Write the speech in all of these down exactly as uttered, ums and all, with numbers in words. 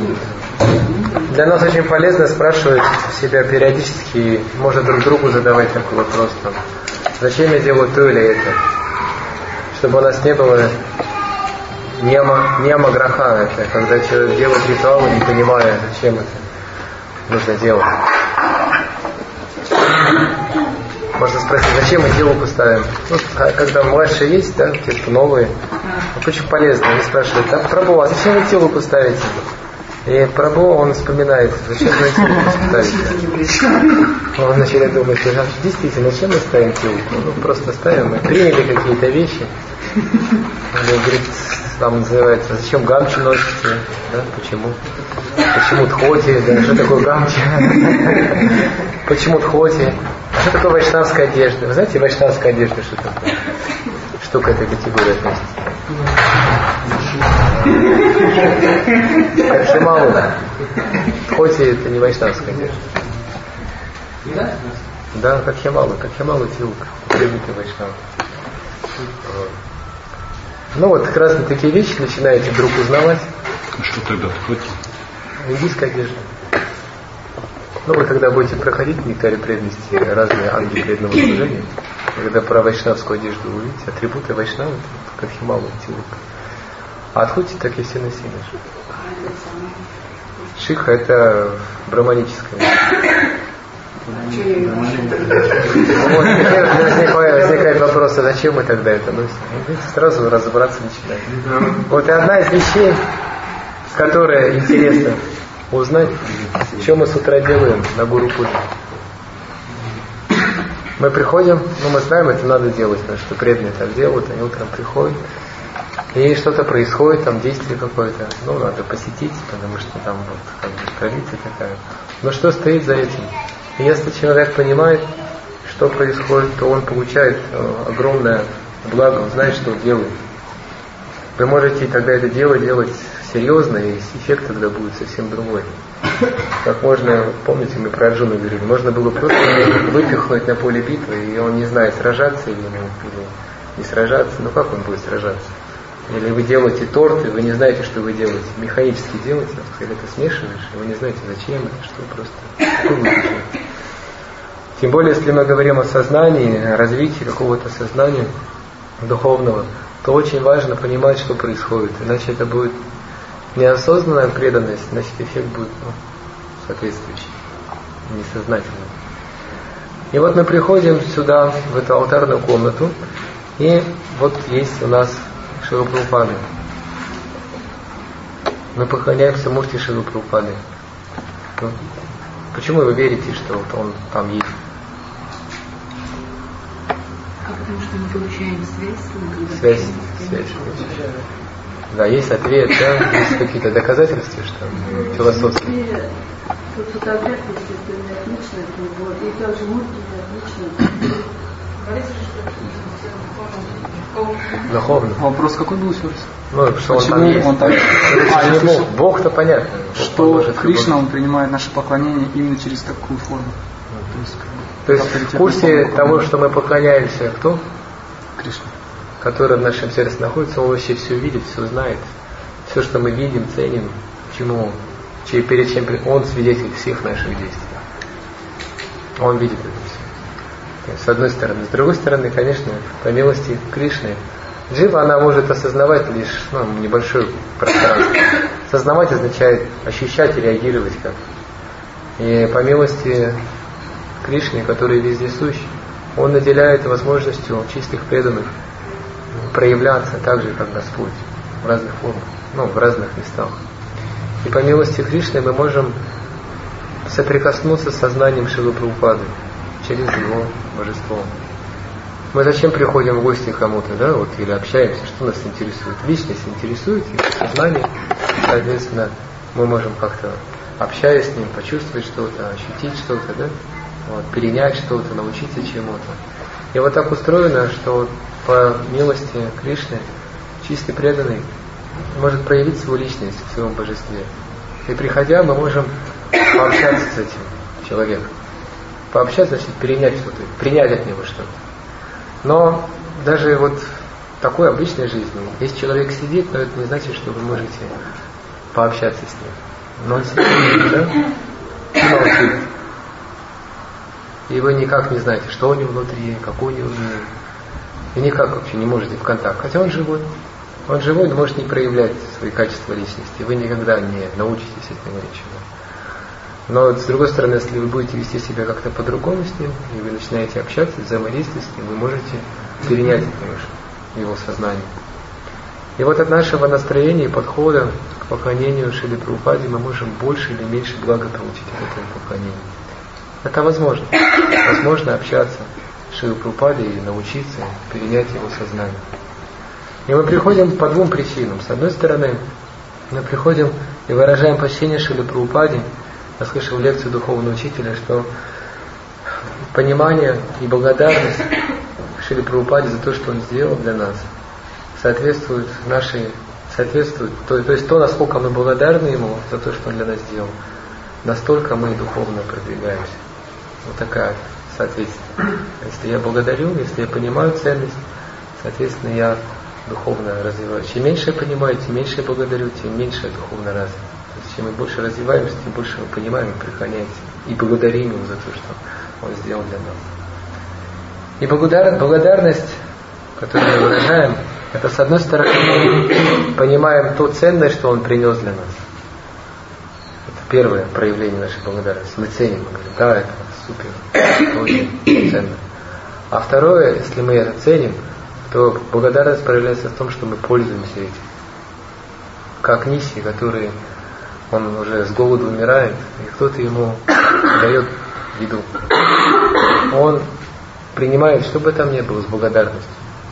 Для нас очень полезно спрашивать себя периодически, может друг другу задавать такой вопрос, там, зачем я делаю то или это, чтобы у нас не было нема, нема граха, это когда человек делает ритуалы, не понимая, зачем это нужно делать. Можно спросить, зачем мы телку ставим? Ну, когда младшие есть, да, те, кто новые, очень полезно. Они спрашивают, а Прабху, а зачем вы телку ставите? И Прабху, он вспоминает, зачем вы телку ставите? Он начинает думать, действительно, зачем мы ставим телку? Ну, просто ставим, мы приняли какие-то вещи. Он говорит, там называется, зачем гамчи носите? Да, почему? Почему дхоти? Да, что такое гамчи? Почему дхоти? А что такое вайшнавская одежда? Вы знаете, вайшнавская одежда что такое? Что к этой категории относится? Как Шималу, да. Дхоти это не вайшнавская одежда. Да, как Хималу, как Хималу тилка, древнитый вайшнав. Ну вот, как раз такие вещи начинаете вдруг узнавать. А что тогда дхоти? Индийская одежда. Ну, вы когда будете проходить в нектаре преданности разные анги преданного служения, когда про вайшнавскую одежду увидите, атрибуты вайшнавы, как Хималу, тилука. А дхоти так и все носили. Шикха это браманическая. Вот, возникает, возникает вопрос, а зачем мы тогда это носим? Видите, сразу разобраться начинаем. Вот и одна из вещей, которая интересна узнать, что мы с утра делаем на Гуру Пуджи. Мы приходим, ну мы знаем, это надо делать, потому что преданные так делают, они утром приходят, и что-то происходит, там действие какое-то, ну надо посетить, потому что там вот как бы традиция такая. Но что стоит за этим? И если человек понимает, что происходит, то он получает огромное благо, он знает, что делает. Вы можете тогда это дело делать серьезно, и эффект тогда будет совсем другой. Как можно, помните, мы про Арджуну говорили, можно было просто выпихнуть на поле битвы, и он не знает, сражаться или, или не сражаться, ну как он будет сражаться? Или вы делаете торт, и вы не знаете, что вы делаете. Механически делаете, если это смешиваешь, и вы не знаете, зачем это, что просто. Тем более, если мы говорим о сознании, о развитии какого-то сознания духовного, то очень важно понимать, что происходит. Иначе это будет неосознанная преданность, значит эффект будет ну, соответствующий, несознательный. И вот мы приходим сюда, в эту алтарную комнату, и вот есть у нас Шрила Прабхупады. Мы поклоняемся Мурти Шрилы Прабхупады. Ну, почему вы верите, что вот он там есть? А потому что мы получаем связь? Связь, связь. Да, есть ответ, да, есть какие-то доказательства, что философские. Тут фотографии, естественно, отлично, вот, и также музыки отлично. Духовно. А вопрос какой был еще раз? Ну, что почему он там есть? Он так... а, я слышал, Бог-то понятно. Что Бог Кришна, он принимает наше поклонение именно через такую форму. То есть, То есть в курсе того, что мы поклоняемся, кто? Кришна. Который в нашем сердце находится, он вообще все видит, все знает. Все, что мы видим, ценим, чему, перед чем он свидетель всех наших действий. Он видит это все. С одной стороны. С другой стороны, конечно, по милости Кришны, джива, она может осознавать лишь ну, небольшое пространство. Осознавать означает ощущать и реагировать как. И по милости Кришны, который вездесущ, он наделяет возможностью чистых преданных проявляться так же, как Господь, в разных формах, ну, в разных местах. И по милости Кришны мы можем соприкоснуться с сознанием Шрилы Прабхупады через его божество. Мы зачем приходим в гости к кому-то, да, вот, или общаемся, что нас интересует? Личность интересует, и сознание, соответственно, мы можем как-то, общаясь с ним, почувствовать что-то, ощутить что-то, да, вот, перенять что-то, научиться чему-то. И вот так устроено, что по милости Кришны чистый преданный может проявить свою личность в своем божестве. И приходя, мы можем пообщаться с этим человеком. Пообщаться, значит, перенять что-то, принять от него что-то. Но даже вот в такой обычной жизни, если человек сидит, но это не значит, что вы можете пообщаться с ним. Но он сидит, да? И молчит. И вы никак не знаете, что у него внутри, какой у него мир. И никак вообще не можете в контакт. Хотя он живой. Он живой, но может не проявлять свои качества личности. Вы никогда не научитесь от него ничего. Но с другой стороны, если вы будете вести себя как-то по-другому с ним, и вы начинаете общаться, взаимодействовать с ним, вы можете перенять это его сознание. И вот от нашего настроения и подхода к поклонению Шриле Прабхупаде мы можем больше или меньше блага получить от этого поклонения. Это возможно. Возможно общаться с Шрилой Прабхупадой и научиться перенять его сознание. И мы приходим по двум причинам. С одной стороны, мы приходим и выражаем почтение Шриле Прабхупаде. Я слышал лекцию духовного учителя, что понимание и благодарность Шриле Прабхупаде за то, что он сделал для нас, соответствует нашей, соответствует, то, то есть то, насколько мы благодарны ему за то, что он для нас сделал, настолько мы духовно продвигаемся. Вот такая соответственно. Если я благодарю, если я понимаю ценность, соответственно, я духовно развиваюсь. Чем меньше я понимаю, тем меньше я благодарю, тем меньше я духовно развит. То есть, чем мы больше развиваемся, тем больше мы понимаем и преклоняемся. И благодарим его за то, что он сделал для нас. И благодар, благодарность, которую мы выражаем, это с одной стороны мы понимаем ту ценность, что он принес для нас. Это первое проявление нашей благодарности. Мы ценим, мы говорим, да, это супер, это очень ценно. А второе, если мы это ценим, то благодарность проявляется в том, что мы пользуемся этим. Как Ниси, который, он уже с голоду умирает, и кто-то ему дает еду. Он принимает, что бы там ни было, с благодарностью.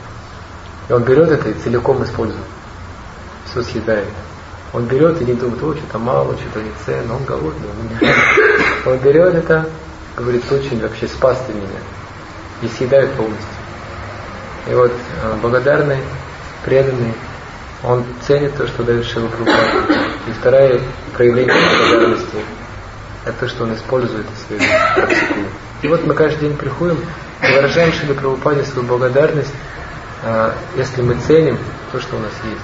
И он берет это и целиком использует. Все съедает. Он берет и не думает, о, что-то мало, что-то не ценно, он голодный, он не Он берет это, говорит, очень вообще спас ты меня. И съедает полностью. И вот благодарный, преданный, он ценит то, что дает Шрила Прабхупада. И второе проявление благодарности – это то, что он использует в своей жизни, практикует. И вот мы каждый день приходим и выражаем Шриле Прабхупаде свою благодарность, если мы ценим то, что у нас есть.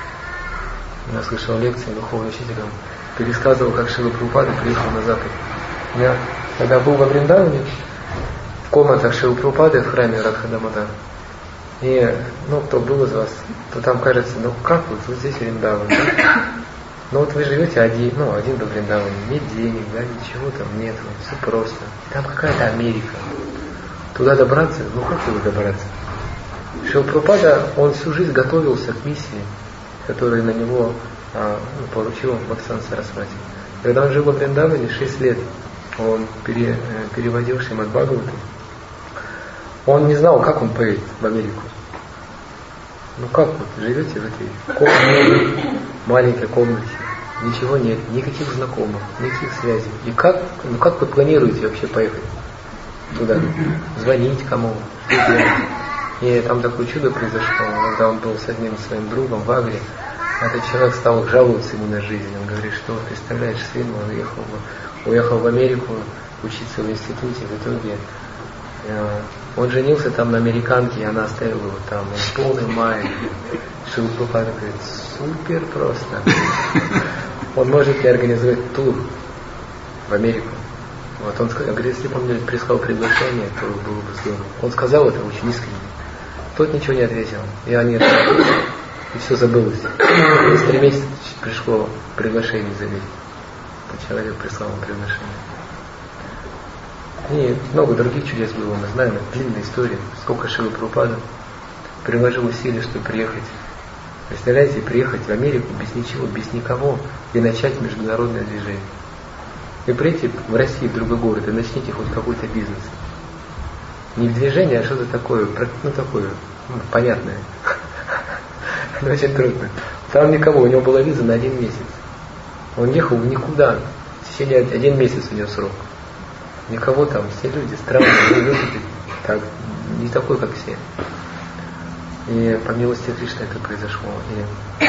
Я слышал лекции духовного учителя, он пересказывал, как Шрила Прабхупада приехал на Запад. Я когда был во Вриндаване, в комнатах Шрилы Прабхупады в храме Радха-Дамодар, и, ну, кто был из вас, то там кажется, ну как вот, вот здесь Вриндаван, да? Ну вот вы живете один, ну, один во Вриндаване, нет денег, да, ничего там нет, все просто. Там какая-то Америка. Туда добраться, ну как туда добраться? Шрила Прабхупада, он всю жизнь готовился к миссии, которую на него а, ну, поручил Бхактисиданта Сарасвати. Когда он жил во Вриндаване шесть лет, он пере, переводил Шримад Бхагаватам. Он не знал, как он поедет в Америку. Ну как вот, живете в этой комнате, маленькой комнате, ничего нет, никаких знакомых, никаких связей. И как, ну как вы планируете вообще поехать туда? Звонить кому? Что делать? И там такое чудо произошло, когда он был с одним своим другом в Агре. Этот человек стал жаловаться ему на жизнь. Он говорит, что, представляешь, сын, он уехал, уехал в Америку учиться в институте, в итоге он женился там на американке, и она оставила его там. Он в полной мае. Шрила Прабхупада говорит, супер просто. Он может ли организовать тур в Америку? Вот он говорит, если бы он мне прислал приглашение, то было бы здорово. Он сказал это очень искренне. Тот ничего не ответил. И они ответили, и все забылось. Через три месяца пришло приглашение заметить. Этот человек прислал ему приглашение. И много других чудес было, мы знаем, это длинная история. Сколько Шрила Прабхупада приложил усилий, чтобы приехать. Представляете, приехать в Америку без ничего, без никого, и начать международное движение. Вы придете в Россию, в другой город, и начните хоть какой-то бизнес. Не в движение, а что-то такое, ну такое, ну, понятное. Но очень трудно. Там никого, у него была виза на один месяц. Он ехал в никуда. В течение один месяц у него срок. Никого там, все люди странные, люди так, не такой, как все. И по милости Кришны это произошло. И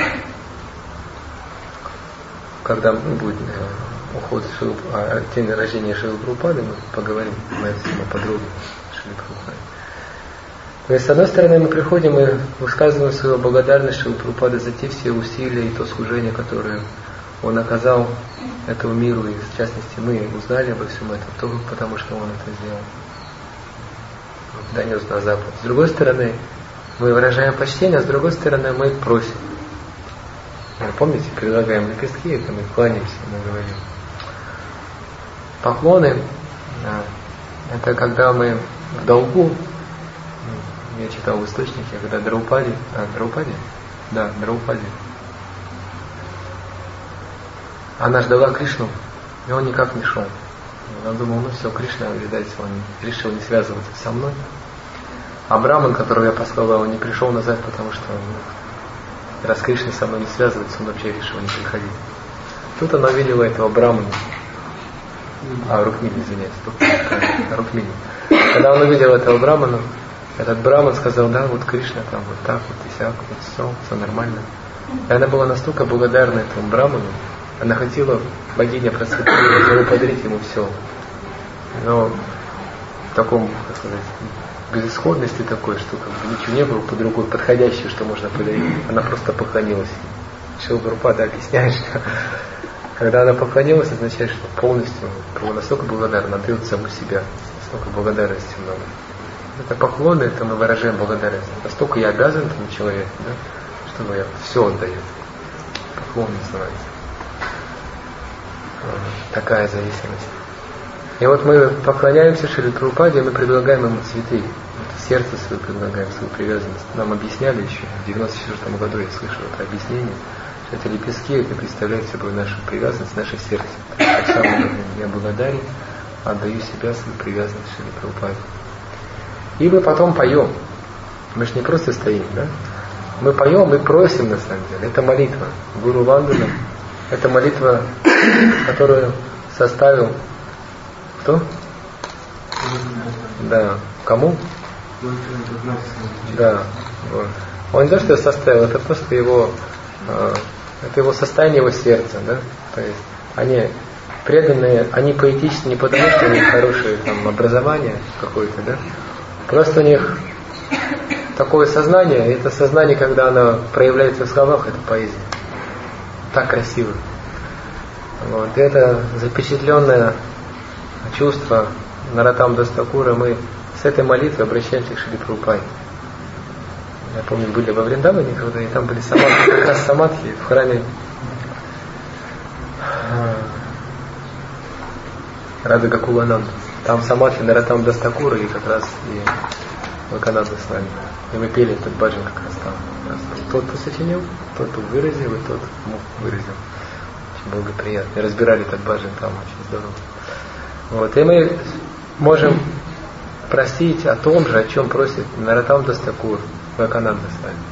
когда ну, будет э, уход Шрилы, а, день рождения Шрилы Прабхупады, мы поговорим на эту тему подробно с Шрилой Прабхупадой. То есть, с одной стороны, мы приходим и высказываем свою благодарность Шриле Прабхупаде за те все усилия и то служение, которое Он оказал этому миру, и в частности мы узнали обо всем этом только потому, что Он это сделал. Донес на Запад. С другой стороны, мы выражаем почтение, а с другой стороны, мы просим. Помните, предлагаем лепестки, это мы кланяемся, мы говорим. Поклоны, это когда мы в долгу, я читал в источнике, когда Драупади, а, Драупади? Да, Драупади. Она ждала Кришну, и он никак не шел. Она думала, ну все, Кришна, видать, он решил не связываться со мной. А Браман, которого я послал, он не пришел назад, потому что он, раз Кришна со мной не связывается, он вообще решил не приходить. Тут она видела этого Брамана. А, Рукмини, извиняюсь. Рукмини. Когда он увидел этого Брамана, этот Браман сказал, да, вот Кришна там вот так вот и сяк, вот все, все нормально. И она была настолько благодарна этому Браману, она хотела, богиня просветила, подарить ему все. Но в таком, как сказать, безысходности такой, что как бы ничего не было под рукой подходящего, что можно подарить. Она просто поклонилась. Шрила Прабхупада объясняет, что когда она поклонилась, означает, что полностью была настолько благодарна, отдает саму себя, настолько благодарности много. Это поклоны, это мы выражаем благодарность. Настолько я обязан этому человеку, да, что я все отдаю. Поклон называется. Такая зависимость. И вот мы поклоняемся Шриле Прабхупаде, мы предлагаем ему цветы. Это сердце свое предлагаем, свою привязанность. Нам объясняли еще, в девяносто четвёртом году я слышал это объяснение, что это лепестки, это представляет собой нашу привязанность, наше сердце. Так само я благодарен, отдаю себя, свою привязанность Шриле Прабхупаде. И мы потом поем. Мы же не просто стоим, да? Мы поем, мы просим на самом деле. Это молитва. Гуру Вандана. Это молитва, которую составил кто? Да. Кому? Да. Вот. Он не то, что составил, это просто его, э, это его состояние его сердца, да? То есть они преданные, они поэтичны не потому, что у них хорошее там образование какое-то, да? Просто у них такое сознание, и это сознание, когда оно проявляется в словах, это поэзия. Так красиво. Вот. И это запечатленное чувство Нароттам Дас Такура, мы с этой молитвой обращаемся к Шриле Прабхупаде. Я помню, были во Вриндаване, когда и там были самадхи, как раз самадхи в храме Рады Гокулананды. Там самадхи Нароттам Дас Такура и как раз и Локананда с нами. И мы пели этот баджан как раз там. Тот, кто сочинил, тот, кто выразил, и тот, кто выразил. Очень благоприятно. И разбирали этот баджан там, очень здорово. Вот. И мы можем просить о том же, о чем просит Нароттам Дас Такур, Локананда с нами.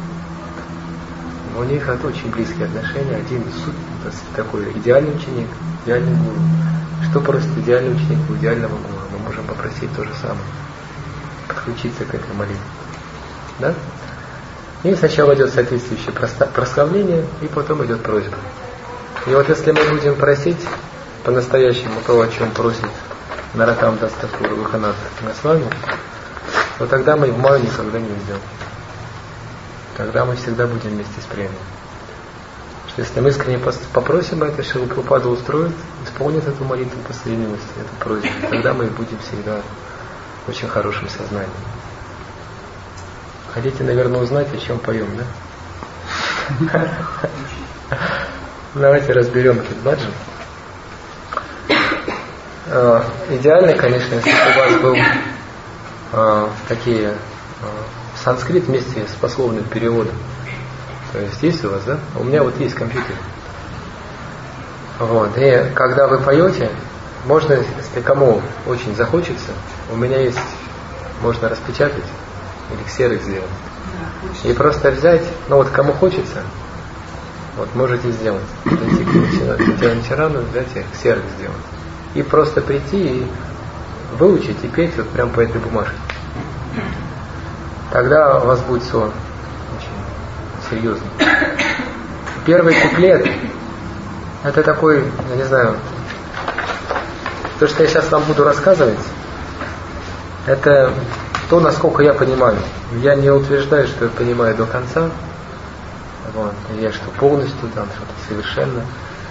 У них это очень близкие отношения. Один такой идеальный ученик, идеальный гуру. Что просит идеальный ученик у идеального гуру? Мы можем попросить то же самое. Подключиться к этой молитве. Да? И сначала идет соответствующее прославление, и потом идет просьба. И вот если мы будем просить по-настоящему то, о чем просит Нароттам Дас Такур Локананда с вами, то тогда мы в маю никогда не уйдем. Тогда мы всегда будем вместе с преданными. Что если мы искренне попросим это, Шрила Прабхупада устроит, исполнит эту молитву по справедливости, эту просьбу, тогда мы будем всегда в очень хорошем сознании. Хотите, наверное, узнать, о чем поем, да? Давайте разберем этот баджан. Идеально, конечно, если бы у вас был э, такие э, санскрит вместе с пословным переводом. То есть есть у вас, да? У меня вот есть компьютер. Вот. И когда вы поете, можно, если кому очень захочется, у меня есть, можно распечатать или ксерокс сделать. И просто взять, ну вот кому хочется, вот можете сделать. Прийти к Нитянанчарану, взять и ксерокс сделать. И просто прийти и выучить и петь вот прям по этой бумажке. Тогда у вас будет все очень серьезно. Первый куплет — это такой, я не знаю, то, что я сейчас вам буду рассказывать, это то, насколько я понимаю. Я не утверждаю, что я понимаю до конца, вот, я что полностью там что-то совершенно.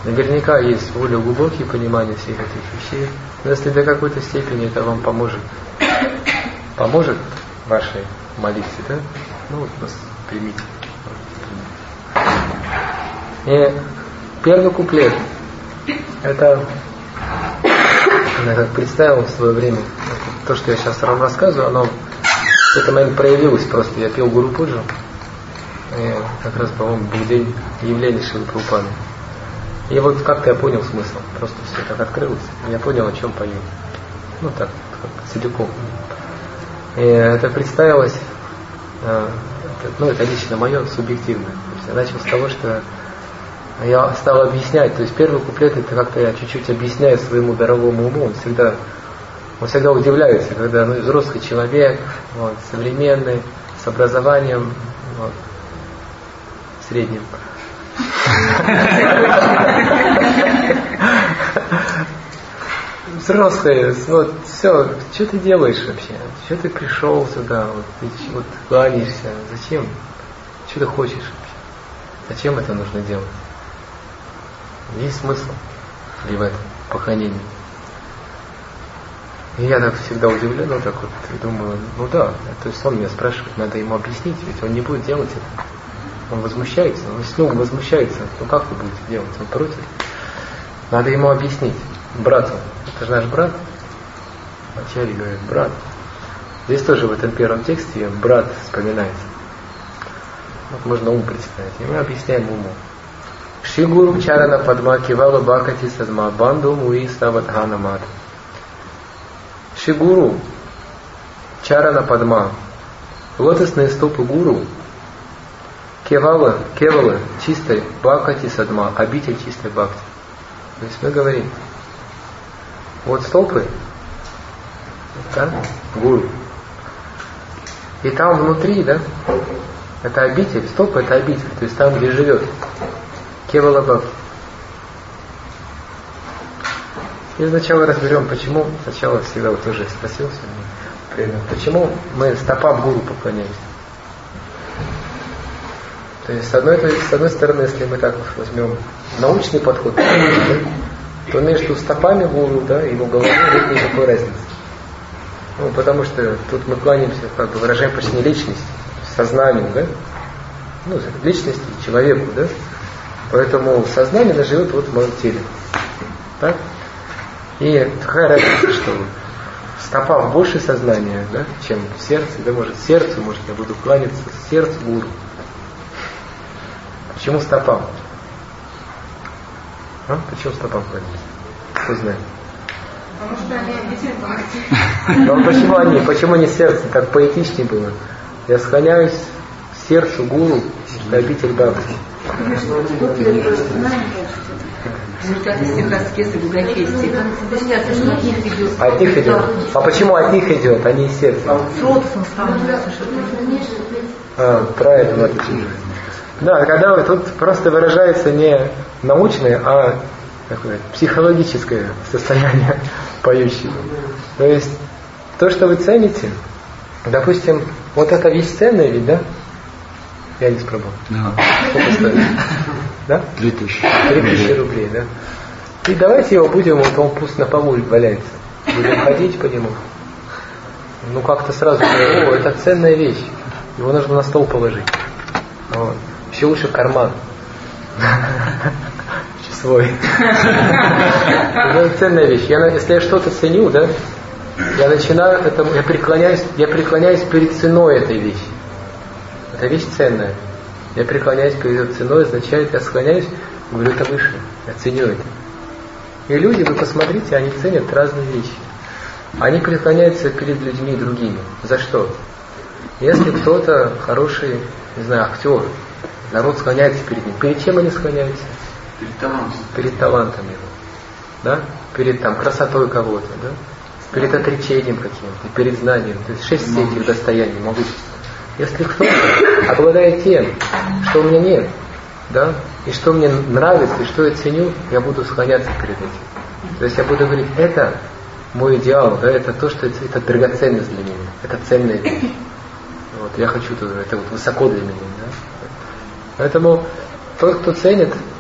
Наверняка есть более глубокие понимания всех этих вещей, но если до какой-то степени это вам поможет, поможет вашей молитве, да? Ну вот нас примите. И первый куплет, это я как представил в свое время, то, что я сейчас вам рассказываю, оно в этот момент проявилось просто. Я пел Гуру Пуджу, и как раз, по-моему, был день явления Шрилы Прабхупады. И вот как-то я понял смысл, просто все так открылось, и я понял, о чем пою. Ну так, как целиком. И это представилось, это, ну это лично мое, субъективное. То есть я начал с того, что я стал объяснять, то есть первый куплет это как-то я чуть-чуть объясняю своему даровому уму, он всегда, он всегда удивляется, когда ну, взрослый человек, вот, современный, с образованием, вот, средним. Взрослые, вот, все, что ты делаешь вообще? Что ты пришел сюда, вот, ты вот кланяешься, зачем? Что ты хочешь вообще? Зачем это нужно делать? Есть смысл ли в этом поклонении? И я так всегда удивлен, ну так вот, и думаю, ну да, то есть он меня спрашивает, надо ему объяснить, ведь он не будет делать это. Он возмущается, ну если он возмущается, ну как вы будете делать? Он против. Надо ему объяснить. Брату, это же наш брат. Ачарья говорит, брат. Здесь тоже в этом первом тексте брат вспоминается. Вот можно ум представить. И мы объясняем уму. Шигуру чарана падма кивала бакати садма банду муи ставадхана мат. Шигуру чарана падма. Лотосные стопы гуру. Кевала, кевала, чистой бхакати садма, обитель чистой бхакти. То есть мы говорим, вот стопы, да, гуру. И там внутри, да, это обитель, стопы это обитель, то есть там, где живет кевала бхакти. И сначала разберем, почему, сначала всегда вот тоже спросил сегодня, почему мы стопам гуру поклоняемся. То есть, с одной, с одной стороны, если мы так возьмем научный подход, то между стопами гуру, да, и его головой нет никакой разницы. Ну, потому что тут мы кланяемся, как бы выражаем почти личность, сознанию, да, ну, личности, человеку, да. Поэтому сознание живет вот в моем теле. Так? И какая разница, что в стопах больше сознания, да, чем в сердце, да, может сердцу, может я буду кланяться сердцу гуру. Почему стопам? А? Почему стопам кланяться? Кто знает? Потому что они обитель бхакти. Ну почему они? Почему не сердце? Так поэтичнее было. Я склоняюсь к сердцу гуру, на обитель бхакти. Результаты всех аскез и благочестия. Достаточно, что от них идет. От них идет. А почему от них идет, а не из сердца? С лотосом сравнивается, что А, правильно, вот это. Да, когда тут просто выражается не научное, а такое психологическое состояние поющего. То есть то, что вы цените, допустим, вот эта вещь ценная ведь, да? Я не спробовал. Да. Сколько стоит? Да? Три тысячи. Три тысячи рублей, да? И давайте его будем, вот он пусть на полу валяется. Будем ходить по нему. Ну как-то сразу, о, это ценная вещь. Его нужно на стол положить. Вот. Еще лучше в карман. Свой. Это ценная вещь. Я, если я что-то ценю, да, я начинаю, это, я преклоняюсь, я преклоняюсь перед ценой этой вещи. Эта вещь ценная. Я преклоняюсь перед этой ценой, означает, я склоняюсь, говорю, это выше. Я ценю это. И люди, вы посмотрите, они ценят разные вещи. Они преклоняются перед людьми другими. За что? Если кто-то хороший, не знаю, актер, народ склоняется перед ним. Перед чем они склоняются? Перед талантом. Перед талантом его. Да? Перед там красотой кого-то, да? Перед отречением каким-то, перед знанием. То есть шесть этих достояний могущества. Если кто-то обладает тем, что у меня нет, да, и что мне нравится, и что я ценю, я буду склоняться перед этим. То есть я буду говорить, это мой идеал, да, это то, что это, это драгоценность для меня, это ценная вещь. Вот, я хочу, это вот высоко для меня. Да? Поэтому тот, кто ценит,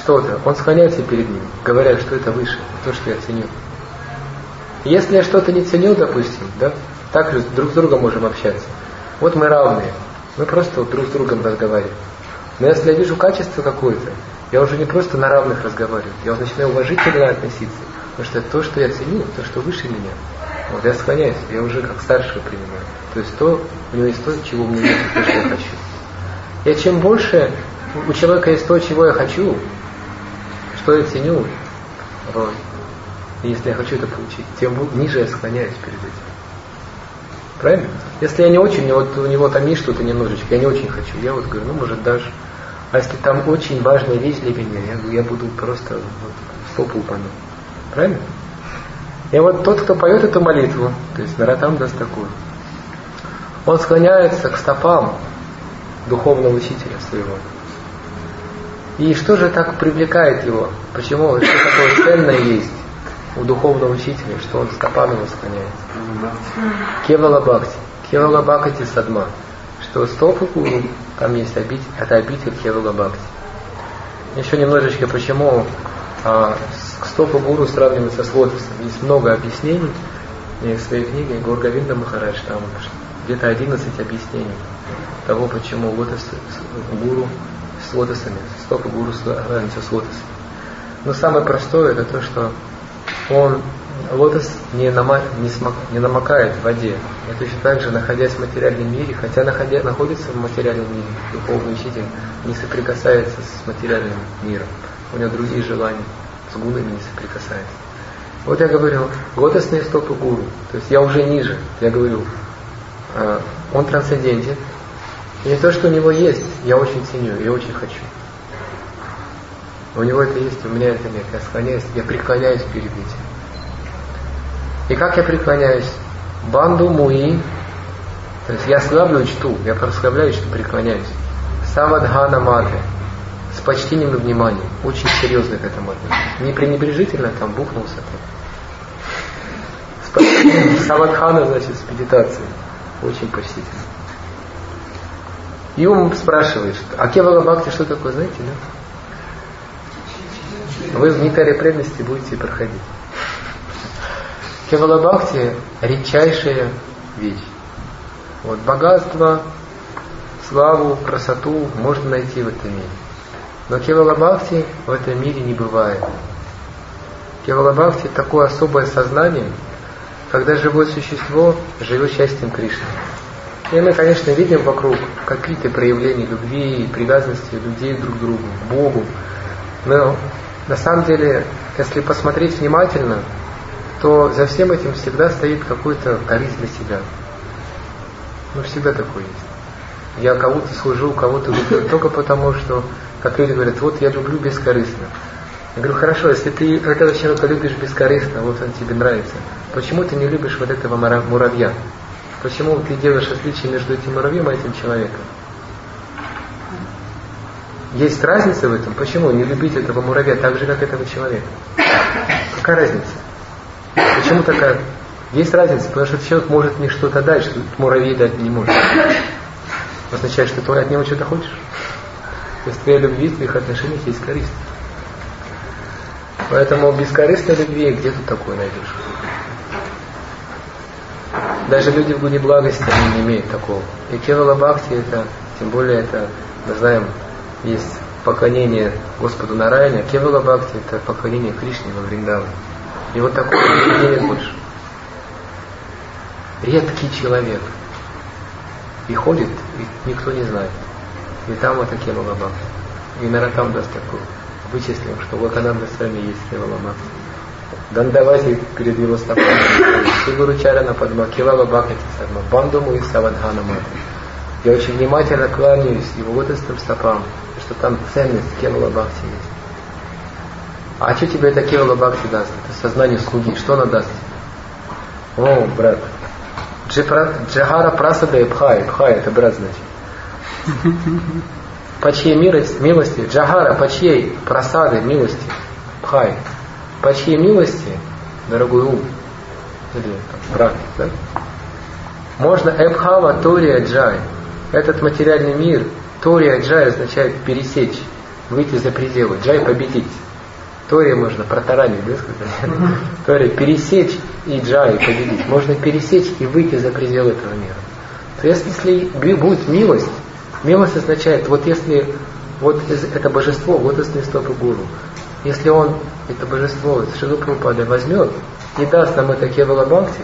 что-то, он склоняется перед ним, говоря, что это выше, то, что я ценю. Если я что-то не ценю, допустим, да, так же друг с другом можем общаться. Вот мы равные, мы просто вот друг с другом разговариваем. Но если я вижу качество какое-то, я уже не просто на равных разговариваю, я уже начинаю уважительно относиться, потому что это то, что я ценю, то, что выше меня. Вот я склоняюсь, я уже как старшего принимаю. То есть то, у него есть то, чего у меня нет, то, что я хочу. И чем больше у человека есть то, чего я хочу, что я ценю, вот, и если я хочу это получить, тем ниже я склоняюсь перед этим. Правильно? Если я не очень, вот у него там есть что-то немножечко, я не очень хочу, я вот говорю, ну может дашь. А если там очень важная вещь для меня, я, я буду просто вот, в стопу упаду. Правильно? И вот тот, кто поет эту молитву, то есть Наратам Дастакур, он склоняется к стопам духовного учителя своего. И что же так привлекает его? Почему? Что такое ценное есть у духовного учителя, что он стопам его склоняется? Кевала Бхакти. Кевала Бхакти Садма. Что стопы гуру, там есть обитель, это обитель Кевала Бхакти. Еще немножечко, почему а, стопы гуру сравниваются с лотосом. Есть много объяснений. И в своей книге Гаур Говинда Махарадж, там где-то одиннадцать объяснений того, почему лотос гуру с лотосами, стопы гуру сравниваются с лотосами. Но самое простое это то, что он, лотос не, нама, не, смак, не намокает в воде. И точно так же, находясь в материальном мире, хотя находя, находится в материальном мире, духовный учитель не соприкасается с материальным миром. У него другие желания, с гунами не соприкасается. Вот я говорю, лотосные стопы гуру, то есть я уже ниже, я говорю, он трансцендентен. И не то, что у него есть, я очень ценю, я очень хочу. У него это есть, у меня это нет. Я склоняюсь, я преклоняюсь перед этим. И как я преклоняюсь? Банду муи, то есть я славлю чту, я прославляю, что преклоняюсь. Савадхана маты, с почтением и вниманием, очень серьезно к этому отношусь. Не пренебрежительно там бухнулся там. Савадхана, значит, с медитацией, очень почтительно. И он спрашивает, а Кевала Бхакти что такое, знаете, да? Вы в нектаре преданности будете проходить. Кевала Бхакти – редчайшая вещь. Вот богатство, славу, красоту можно найти в этом мире. Но Кевала Бхакти в этом мире не бывает. Кевала Бхакти – такое особое сознание, когда живое существо живет счастьем Кришны. И мы, конечно, видим вокруг какие-то проявления любви, привязанности людей друг к другу, к Богу. Но на самом деле, если посмотреть внимательно, то за всем этим всегда стоит какой-то корысть для себя. Ну, всегда такое есть. Я кого-то служу, кого-то люблю только потому, что, как люди говорят, вот я люблю бескорыстно. Я говорю, хорошо, если ты этого человека любишь бескорыстно, вот он тебе нравится, почему ты не любишь вот этого муравья? Почему ты делаешь отличие между этим муравьем и этим человеком? Есть разница в этом? Почему не любить этого муравья так же, как этого человека? Какая разница? Почему такая? Есть разница, потому что человек может мне что-то дать, что муравей дать не может. Означает, что ты от него что-то хочешь? То есть в твоей любви, в твоих отношениях есть корысть. Поэтому бескорыстной любви где ты такое найдешь? Даже люди в гуне благости они не имеют такого. И Кевала Бхакти это, тем более это, мы знаем, есть поклонение Господу Нараяне, а Кевала Бхакти это поклонение Кришне во Вриндаване. И вот такого нигде нет больше. Редкий человек. И ходит, и никто не знает. И там это Кевала Бхакти. И Наратам даст такой. Вычислим, что Лакананда с вами есть Кевала Бхакти. Дандавати перед его стопами. Сигуру Чарана Падма, Кевала Бхакти Сарма, Бандуму и Савадхана Мата. Я очень внимательно кланяюсь его лотосным стопам, что там ценность Кевала Бхакти есть. А что тебе это Кевала Бхакти даст? Это сознание слуги. Что она даст? О, брат. Джахара Прасада и Пхай. Пхай это брат значит. По чьей милости? Джахара, по чьей прасады милости? Пхай. По чьей милости, дорогой ум, или там, брат, да? Можно Эбхава Тория Джай. Этот материальный мир, Тория Джай означает пересечь. выйти за пределы, джай победить. Торе можно протаранить, да, сказать? Торе пересечь и джай победить. Можно пересечь и выйти за пределы этого мира. То есть, если будет милость, милость означает, вот если вот это божество, вот лотосные стопы гуру, если он это божество, Шрила Прабхупада возьмет и даст нам это Кевала Бхакти,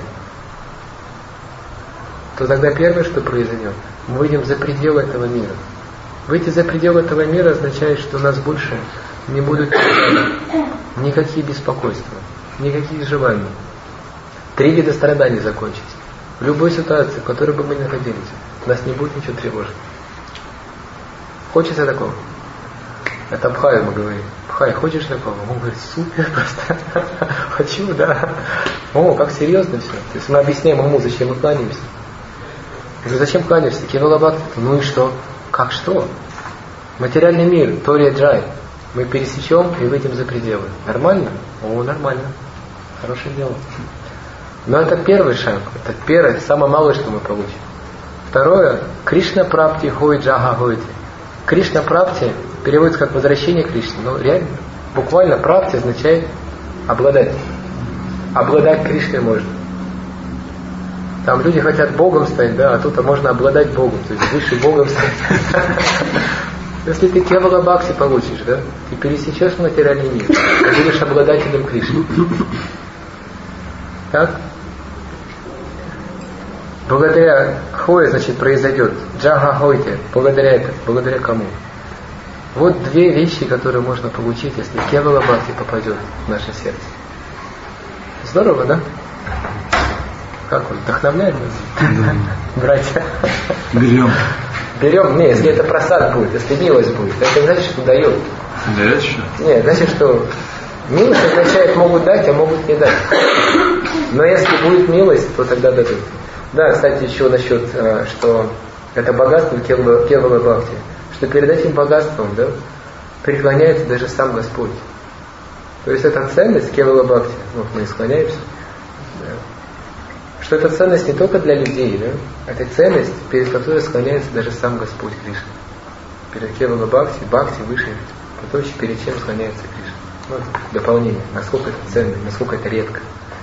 то тогда первое, что произойдет, мы выйдем за пределы этого мира. Выйти за пределы этого мира означает, что у нас больше не будут никакие беспокойства, никаких желаний. Три вида страданий закончить. В любой ситуации, в которой бы мы ни находились, нас не будет ничего тревожить. Хочется такого? Это Бхай мы говорим. Бхай, хочешь такого? Он говорит, супер просто. Хочу, да. О, как серьезно все. То есть мы объясняем ему, зачем мы кланяемся. Я говорю, зачем кланяешься? Кевала Бхакти. Ну и что? Как что? Материальный мир, Тория Джай. Мы пересечем и выйдем за пределы. Нормально? О, нормально. Хорошее дело. Но это первый шаг. Это первое, самое малое, что мы получим. Второе. Кришна прапти хой джага хойти. Кришна прапти переводится как возвращение к Кришне. Но реально, буквально прапти означает обладать. Обладать Кришной можно. Там люди хотят Богом стать, да, а тут можно обладать Богом, то есть выше Богом стать. Если ты Кевала Бхакти получишь, да, ты пересечешь материальный мир, ты будешь обладателем Кришны. Так? Благодаря Хое, значит, произойдет. Джага Хойте. Благодаря этому. Благодаря кому? Вот две вещи, которые можно получить, если Кевала Бхакти попадет в наше сердце. Здорово, да? Как он? Вдохновляет нас? Да. Братья? Берем. Берем, не, если это просад будет, если милость будет, это не значит, что дает. Дает что? Нет, значит, что милость означает, могут дать, а могут не дать. Но если будет милость, то тогда дадут. Да, кстати, еще насчет, что это богатство Кевала Бхакти, что перед этим богатством, да, преклоняется даже сам Господь. То есть это ценность Кевала Бхакти, вот мы склоняемся, да, что это ценность не только для людей, да, это ценность, перед которой склоняется даже сам Господь Кришна. Перед Кевала Бхакти, Бхакти выше, потом перед чем склоняется Кришна. Вот дополнение, насколько это ценно, насколько это редко.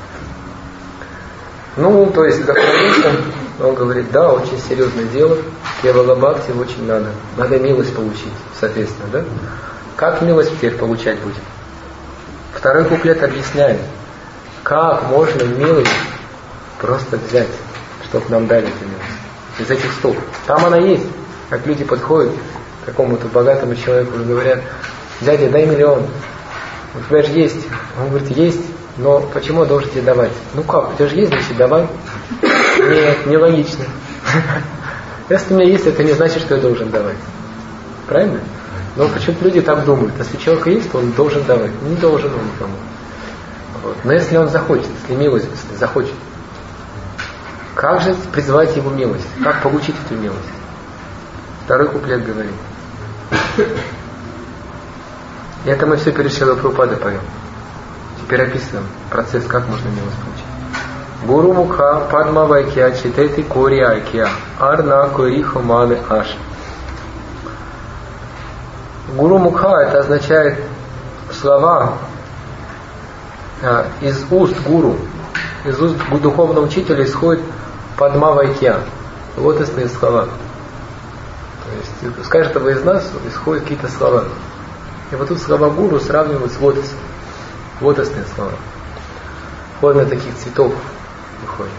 Ну, то есть, вдохновился, он говорит, да, очень серьезное дело, Кевала Бхакти очень надо, надо милость получить, соответственно, да? Как милость теперь получать будем? Второй куплет объясняет, как можно милость просто взять, чтобы нам дали эту милость. Из этих слов. Там она есть. Как люди подходят к какому-то богатому человеку и говорят, дядя, дай миллион. У тебя же есть. Он говорит, есть, но почему я должен тебе давать? Ну как, у тебя же есть, значит давай. Нет, нелогично. Если у меня есть, это не значит, что я должен давать. Правильно? Но почему-то люди так думают. Если у человека есть, то он должен давать. Не должен он никому. Вот. Но если он захочет, если милость, если захочет, как же призвать его милость? Как получить эту милость? Второй куплет говорит. И это мы все перед Шрилой Прабхупадой поем. Теперь описываем процесс, как можно милость получить. Гуру мукха падма вайкья читети кори айкья арна кори хуманы аш. Гуру мукха это означает слова а, из уст гуру, из уст духовного учителя исходит падма вайкья, лотосные слова. То есть из каждого из нас исходят какие-то слова. И вот тут слова гуру сравнивают с лотосом. Лотосные слова. Форма таких цветов выходит.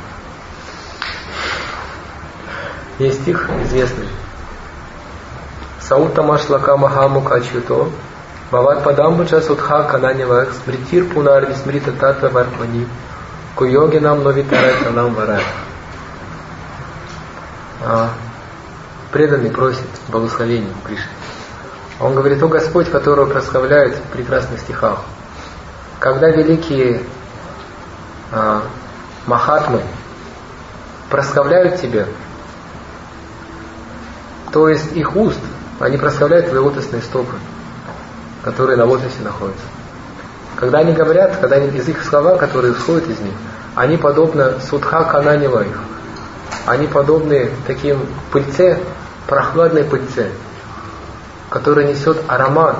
Есть стих известный. Саутама шлака махамука чуто бават падамбуджа судха кананива смритир пунарви смрита тата варпани куйоги нам новитарайта нам варай. Преданный просит благословения у Кришны. Он говорит, о Господь, которого прославляют в прекрасных стихах. Когда великие а, махатмы прославляют Тебя, то есть их уст, они прославляют Твои лотосные стопы, которые на лотосе находятся. Когда они говорят, когда они, из их слова, которые исходят из них, они подобны судха кананива их. Они подобны таким пыльце, прохладной пыльце. который несет аромат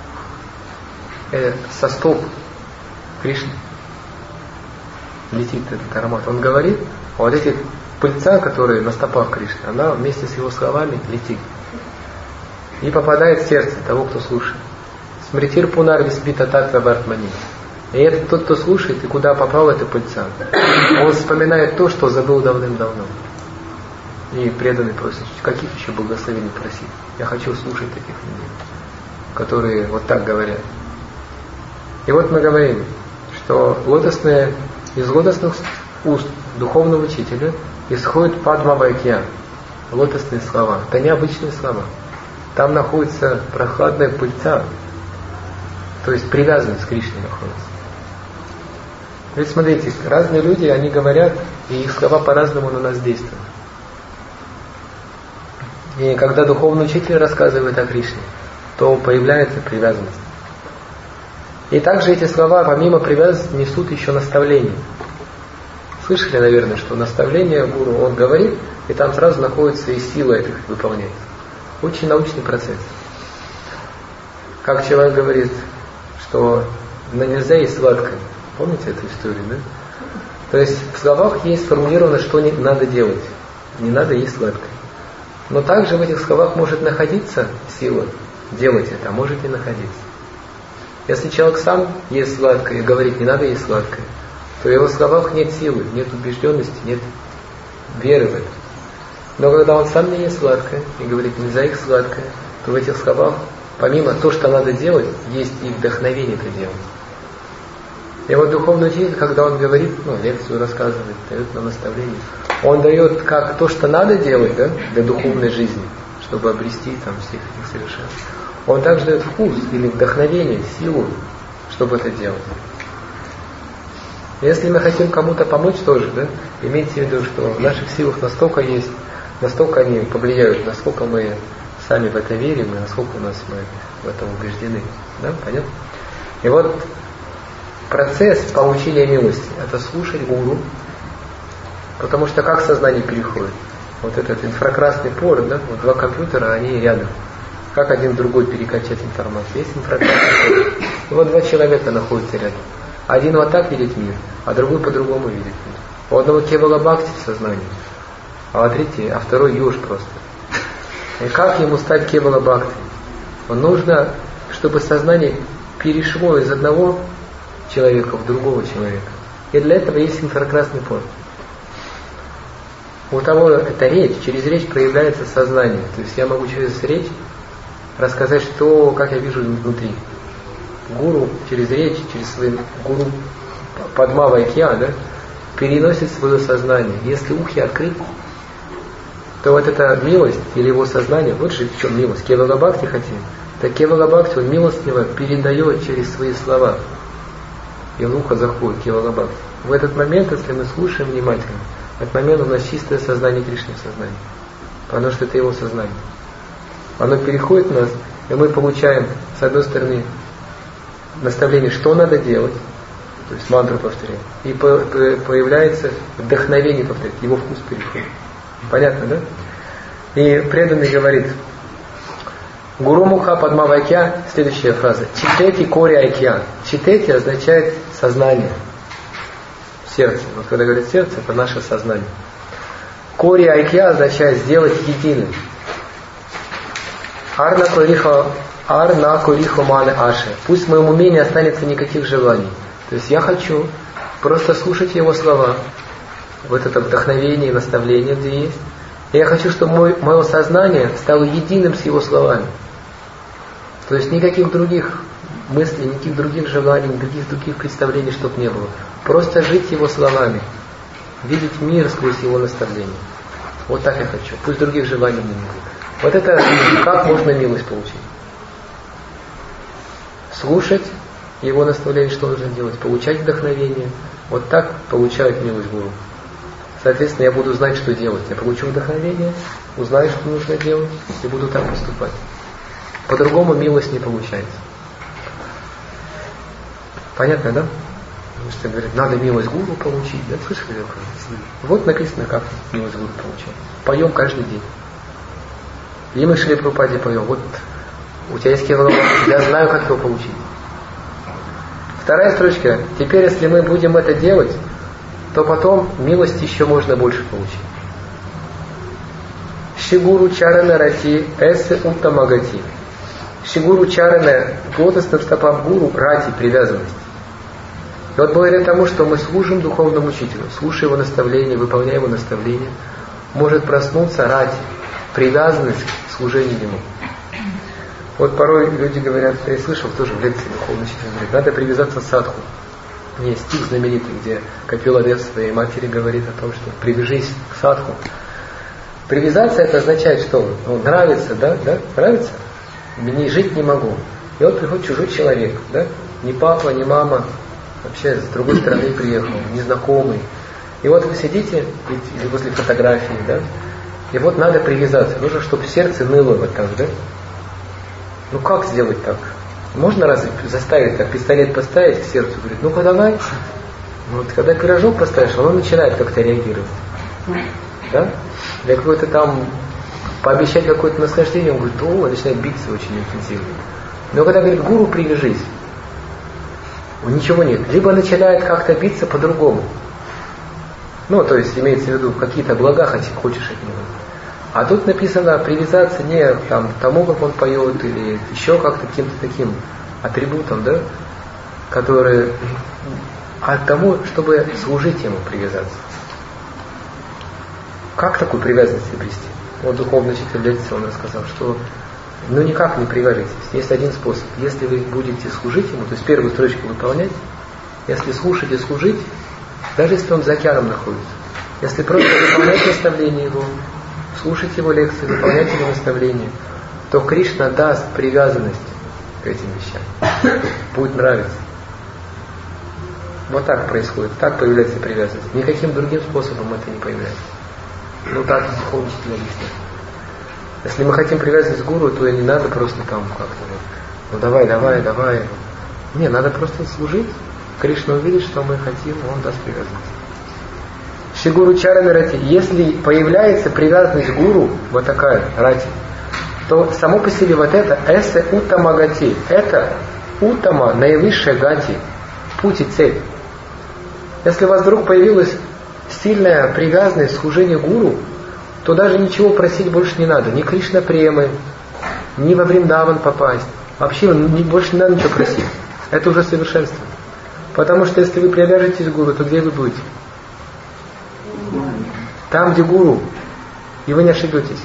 э, со стоп Кришны. Летит этот аромат. Он говорит, вот эти пыльца, которые на стопах Кришны, она вместе с его словами летит. И попадает в сердце того, кто слушает. Смритир пунар висбита татва вартмани. И это тот, кто слушает, и куда попал эта пыльца. Он вспоминает то, что забыл давным-давно. И преданный просит, каких еще благословений просить? Я хочу слушать таких людей, которые вот так говорят. И вот мы говорим, что лотосные, из лотосных уст духовного учителя исходит падма вайкья, лотосные слова. Это необычные слова. Там находится прохладная пыльца, то есть привязанность к Кришне находится. Ведь смотрите, разные люди, они говорят, и их слова по-разному на нас действуют. И когда духовный учитель рассказывает о Кришне, то появляется привязанность. И также эти слова, помимо привязанности, несут еще наставление. Слышали, наверное, что наставление гуру, он говорит, и там сразу находится и сила этих выполняет. Очень научный процесс. Как человек говорит, что нельзя есть сладкое. Помните эту историю, да? То есть в словах есть сформулировано, что не надо делать. Не надо есть сладкое. Но также в этих словах может находиться сила делать это, а может не находиться. Если человек сам ест сладкое и говорит, не надо есть сладкое, то в его словах нет силы, нет убежденности, нет веры в это. Но когда он сам не ест сладкое и говорит, нельзя их сладкое, то в этих словах, помимо того, что надо делать, есть и вдохновение это делать. И вот духовный учитель, когда он говорит, ну, лекцию рассказывает, дает нам наставление, он дает как то, что надо делать, да, для духовной жизни, чтобы обрести там всех этих совершенств. Он также дает вкус или вдохновение, силу, чтобы это делать. Если мы хотим кому-то помочь тоже, да, имейте в виду, что в наших силах настолько есть, настолько они повлияют, насколько мы сами в это верим, и насколько у нас мы в этом убеждены. Да, понятно? И вот процесс получения милости – это слушать гуру, потому что как сознание переходит? Вот этот инфракрасный порт, да, вот два компьютера, они рядом. Как один другой перекачать информацию? Есть инфракрасный порт. И вот два человека находятся рядом. Один вот так видит мир, а другой по-другому видит мир. У одного кевала бхакти в сознании, а, третий, а второй еж просто. И как ему стать кевала бхакти? Нужно, чтобы сознание перешло из одного человека в другого человека. И для этого есть инфракрасный порт. У того это речь, через речь проявляется сознание. То есть я могу через речь рассказать, что, как я вижу внутри. Гуру через речь, через свой гуру Падма Вайкья, да, переносит свое сознание. Если ухи открыть, то вот эта милость или его сознание, вот же в чем милость. Кевала Бхакти хотим. Так Кевала Бхакти, он милостиво передает через свои слова. И в ухо заходит Кевала Бхакти. В этот момент, если мы слушаем внимательно, в этот момент у нас чистое сознание Кришны в сознании. Потому что это его сознание. Оно переходит в нас, и мы получаем, с одной стороны, наставление, что надо делать, то есть мантру повторяем, и по, по, появляется вдохновение повторять, его вкус переходит. Понятно, да? И преданный говорит, Гуру Муха Падма Вайкья, следующая фраза, Читети Кори Айкья. Читети означает сознание, сердце. Вот когда говорят сердце, это наше сознание. Кори Айкья означает сделать единым. Арна Корихо Арна Корихо Маны Аши. Пусть в моем уме не останется никаких желаний. То есть я хочу просто слушать его слова, вот это вдохновение и наставление, где есть. И я хочу, чтобы мой, мое сознание стало единым с его словами. То есть никаких других мыслей, никаких других желаний, никаких других представлений, чтобы не было. Просто жить его словами, видеть мир сквозь его наставления. Вот так я хочу. Пусть других желаний не будет. Вот это как можно милость получить. Слушать его наставление, что нужно делать, получать вдохновение. Вот так получают милость Гуру. Соответственно, я буду знать, что делать. Я получу вдохновение, узнаю, что нужно делать, и буду так поступать. По-другому милость не получается. Понятно, да? Потому что говорят, надо милость Гуру получить. Да, слышали такое? Вот написано, как милость Гуру получать. Поем каждый день. И мы Шри Прабхупаде поем. Вот У тебя есть килограмм, я знаю, как его получить. Вторая строчка. Теперь, если мы будем это делать, то потом милости еще можно больше получить. Шигуру чарана рати эсэ уттамагати. Шигуру чарана к лотосным стопам гуру рати привязанность. И вот благодаря тому, что мы служим духовному учителю, слушая его наставления, выполняя его наставления, может проснуться рати, привязанность к служению ему. Вот порой люди говорят, я слышал тоже в лекции духовного учителя, говорит, надо привязаться к садху. Есть стих знаменитый, где Капила Дев своей матери говорит о том, что привяжись к садху. Привязаться это означает, что ну, нравится, да, да, нравится, не жить не могу. И вот приходит чужой человек, да, ни папа, ни мама, вообще с другой стороны приехал, незнакомый. И вот вы сидите или возле фотографии, да, и вот надо привязаться, нужно, чтобы сердце ныло вот так, да. Ну как сделать так? Можно разве заставить так, пистолет поставить к сердцу, говорит, ну-ка давай. Вот когда пирожок поставишь, он начинает как-то реагировать. Да? Для какой-то там, пообещать какое-то наслаждение, он говорит, о, начинает биться очень интенсивно. Но когда говорит, гуру, привяжись, ничего нет. Либо начинает как-то биться по-другому. Ну, то есть имеется в виду, какие-то блага хочешь от него. А тут написано привязаться не там, к тому, как он поет, или еще как-то каким-то таким атрибутом, да, которые, а к тому, чтобы служить ему привязаться. Как такую привязанность обрести? Вот духовный учитель лекции, он рассказал, что ну никак не привяжитесь. Есть один способ. Если вы будете служить ему, то есть первую строчку выполнять, если слушать и служить, даже если он за океаном находится, если просто выполнять наставление его, слушать его лекции, выполнять его наставления, то Кришна даст привязанность к этим вещам. Будет нравиться. Вот так происходит. Так появляется привязанность. Никаким другим способом это не появляется. Ну так духовный учитель объясняет. Если мы хотим привязанность к гуру, то и не надо просто там как-то вот, ну давай, давай, давай. Не, надо просто служить. Кришна увидит, что мы хотим, он даст привязанность. Шигуру чарана рати. Если появляется привязанность к гуру, вот такая рати, то само по себе вот это эсэ уттама гати. Это уттама, наивысшая гати, путь и цель. Если у вас вдруг появилась сильная привязанность к служению гуру, то даже ничего просить больше не надо. Ни Кришна премы, ни во Вриндаван попасть. Вообще не, больше не надо ничего просить. Это уже совершенство. Потому что если вы привяжетесь к гуру, то где вы будете? Там, где гуру. И вы не ошибетесь.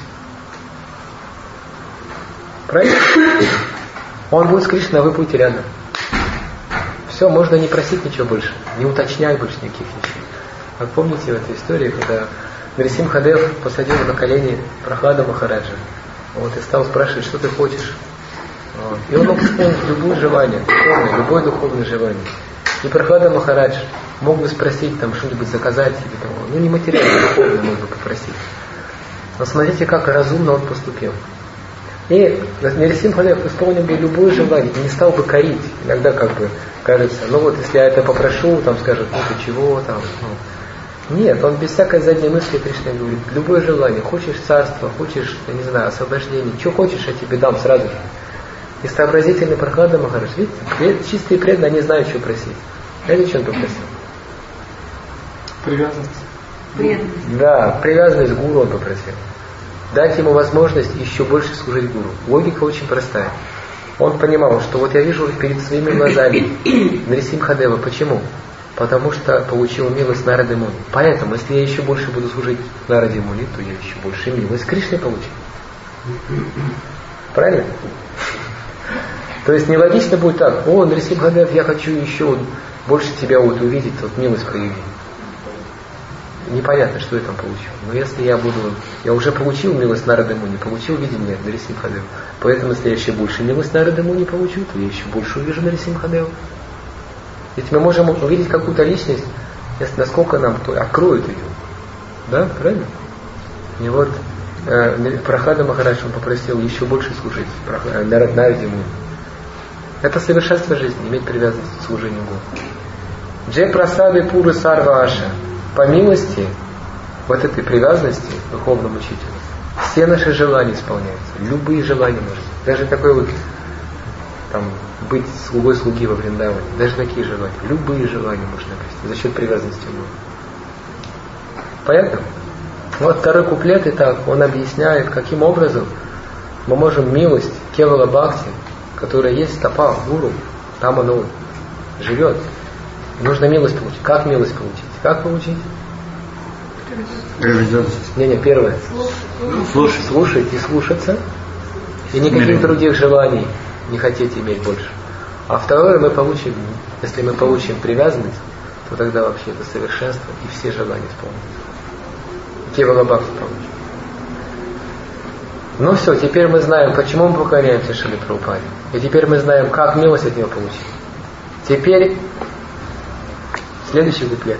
Правильно? Он будет с Кришной, а вы будете рядом. Все, можно не просить ничего больше. Не уточнять больше никаких вещей. Как помните в этой истории, когда Нарисимхадев посадил на колени Прахлада Махараджа. Вот, и стал спрашивать, что ты хочешь. Вот. И он мог исполнить любое желание, духовное, любое духовное желание. И Прахлада Махарадж мог бы спросить, там, что-нибудь заказать себе, там, ну не материально, духовное мог бы попросить. Но смотрите, как разумно он поступил. И Нарисимхадев исполнил бы любое желание, и не стал бы корить. Иногда как бы кажется, ну вот если я это попрошу, там скажут, ну ты чего там. Ну. Нет, он без всякой задней мысли Кришна говорит, любое желание, хочешь царство, хочешь, я не знаю, освобождение, что хочешь, я тебе дам сразу же. И сообразительный Прахлада Махарадж, видите, чистые преданные, они знают, что просить. Знаете, что он попросил? Привязанность. Преданность. Да, привязанность к гуру он попросил. Дать ему возможность еще больше служить гуру. Логика очень простая. Он понимал, что вот я вижу перед своими глазами Нарисимхадева. Почему? Потому что получил милость Нарады Муни. Поэтому, если я еще больше буду служить Нараде Муни, то я еще больше милость Кришны получу. Правильно? То есть нелогично будет так, о, Нарисимхадев, я хочу еще больше тебя вот увидеть, вот милость прояви. Непонятно, что я там получил. Но если я буду, я уже получил милость Нарады Муни, получил видение Нарисимхадева. Поэтому, если я еще больше милость Нарады Муни получу, то я еще больше увижу Нарисимхадева. Ведь мы можем увидеть какую-то личность, если насколько нам кто откроет ее. Да, правильно? И вот э, Прахлада Махарадж он попросил еще больше служить Нараде Муни. Это совершенство жизни, иметь привязанность к служению Гуру. Джай Прасады Пуры Сарва Аша. По милости вот этой привязанности к духовному учителю все наши желания исполняются. Любые желания можно. Даже такой вот, там, быть слугой слуги во Вриндаване. Даже такие желания. Любые желания можно обрести за счет привязанности к Богу. Понятно? Вот второй куплет, итак, он объясняет, каким образом мы можем милость Кевала Бхакти, которая есть стопа, гуру, там оно живет. Нужно милость получить. Как милость получить? Как получить? Не-не, первое. Слушать. Слушать и слушаться. И никаких других желаний не хотите иметь больше. А второе, мы получим, если мы получим привязанность, то тогда вообще это совершенство и все желания исполнятся. Кевала Бхакти получим. Ну все, теперь мы знаем, почему мы поклоняемся Шриле Прабхупаде. И теперь мы знаем, как милость от него получить. Теперь следующий куплет.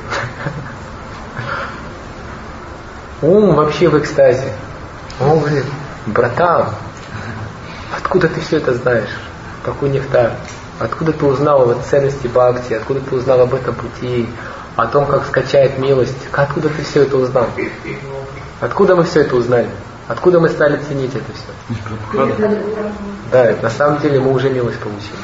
Ум вообще в экстазе. Он говорит: братан, откуда ты все это знаешь? Какой нектар? Откуда ты узнал о ценности бхакти? Откуда ты узнал об этом пути? О том, как скачает милость? Откуда ты все это узнал? Откуда мы все это узнали? Откуда мы стали ценить это все? Да, на самом деле мы уже милость получили.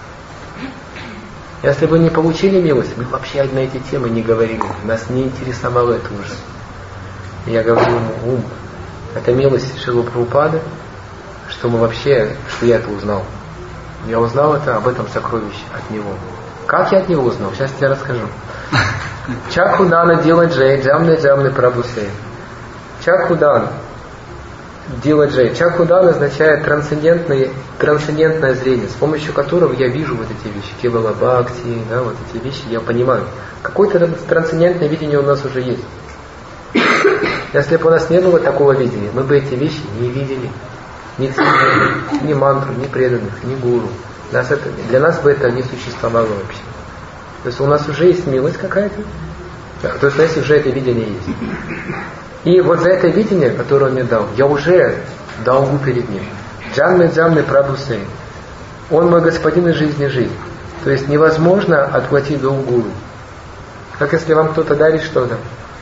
Если бы не получили милость, мы вообще на эти темы не говорили. Нас не интересовало это уже. И я говорю ему: ум, это милость Шрилы Прабхупады, что мы вообще, что я это узнал. Я узнал это об этом сокровище от него. Как я от него узнал? Сейчас я расскажу. Чакудана делает джей, джамны джамны прабхусей. Чакудан делать джей. Чакудан означает трансцендентное, трансцендентное зрение, с помощью которого я вижу вот эти вещи. Кевала Бхакти, да, вот эти вещи я понимаю. Какое-то трансцендентное видение у нас уже есть. Если бы у нас не было такого видения, мы бы эти вещи не видели. Ни центров, ни мантру, ни преданных, ни гуру. Нас это, для нас бы это не существовало вообще. То есть у нас уже есть милость какая-то, да, то есть у нас уже это видение есть. И вот за это видение, которое он мне дал, я уже долгу перед ним. Джанны Джанны Прабхусей. Он мой господин из жизни жизнь. То есть невозможно отплатить долг гуру. Как если вам кто-то дарит что-то,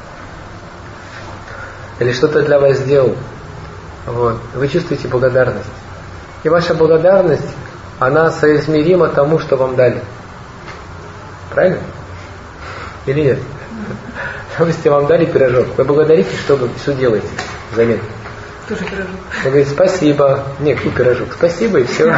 или что-то для вас сделал, вот, вы чувствуете благодарность. И ваша благодарность, она соизмерима тому, что вам дали. Правильно? Или нет? Допустим, вам дали пирожок. Вы благодарите, что вы что делаете взамен? Тоже пирожок. Вы говорите: спасибо. Не, какой пирожок? Спасибо, и все.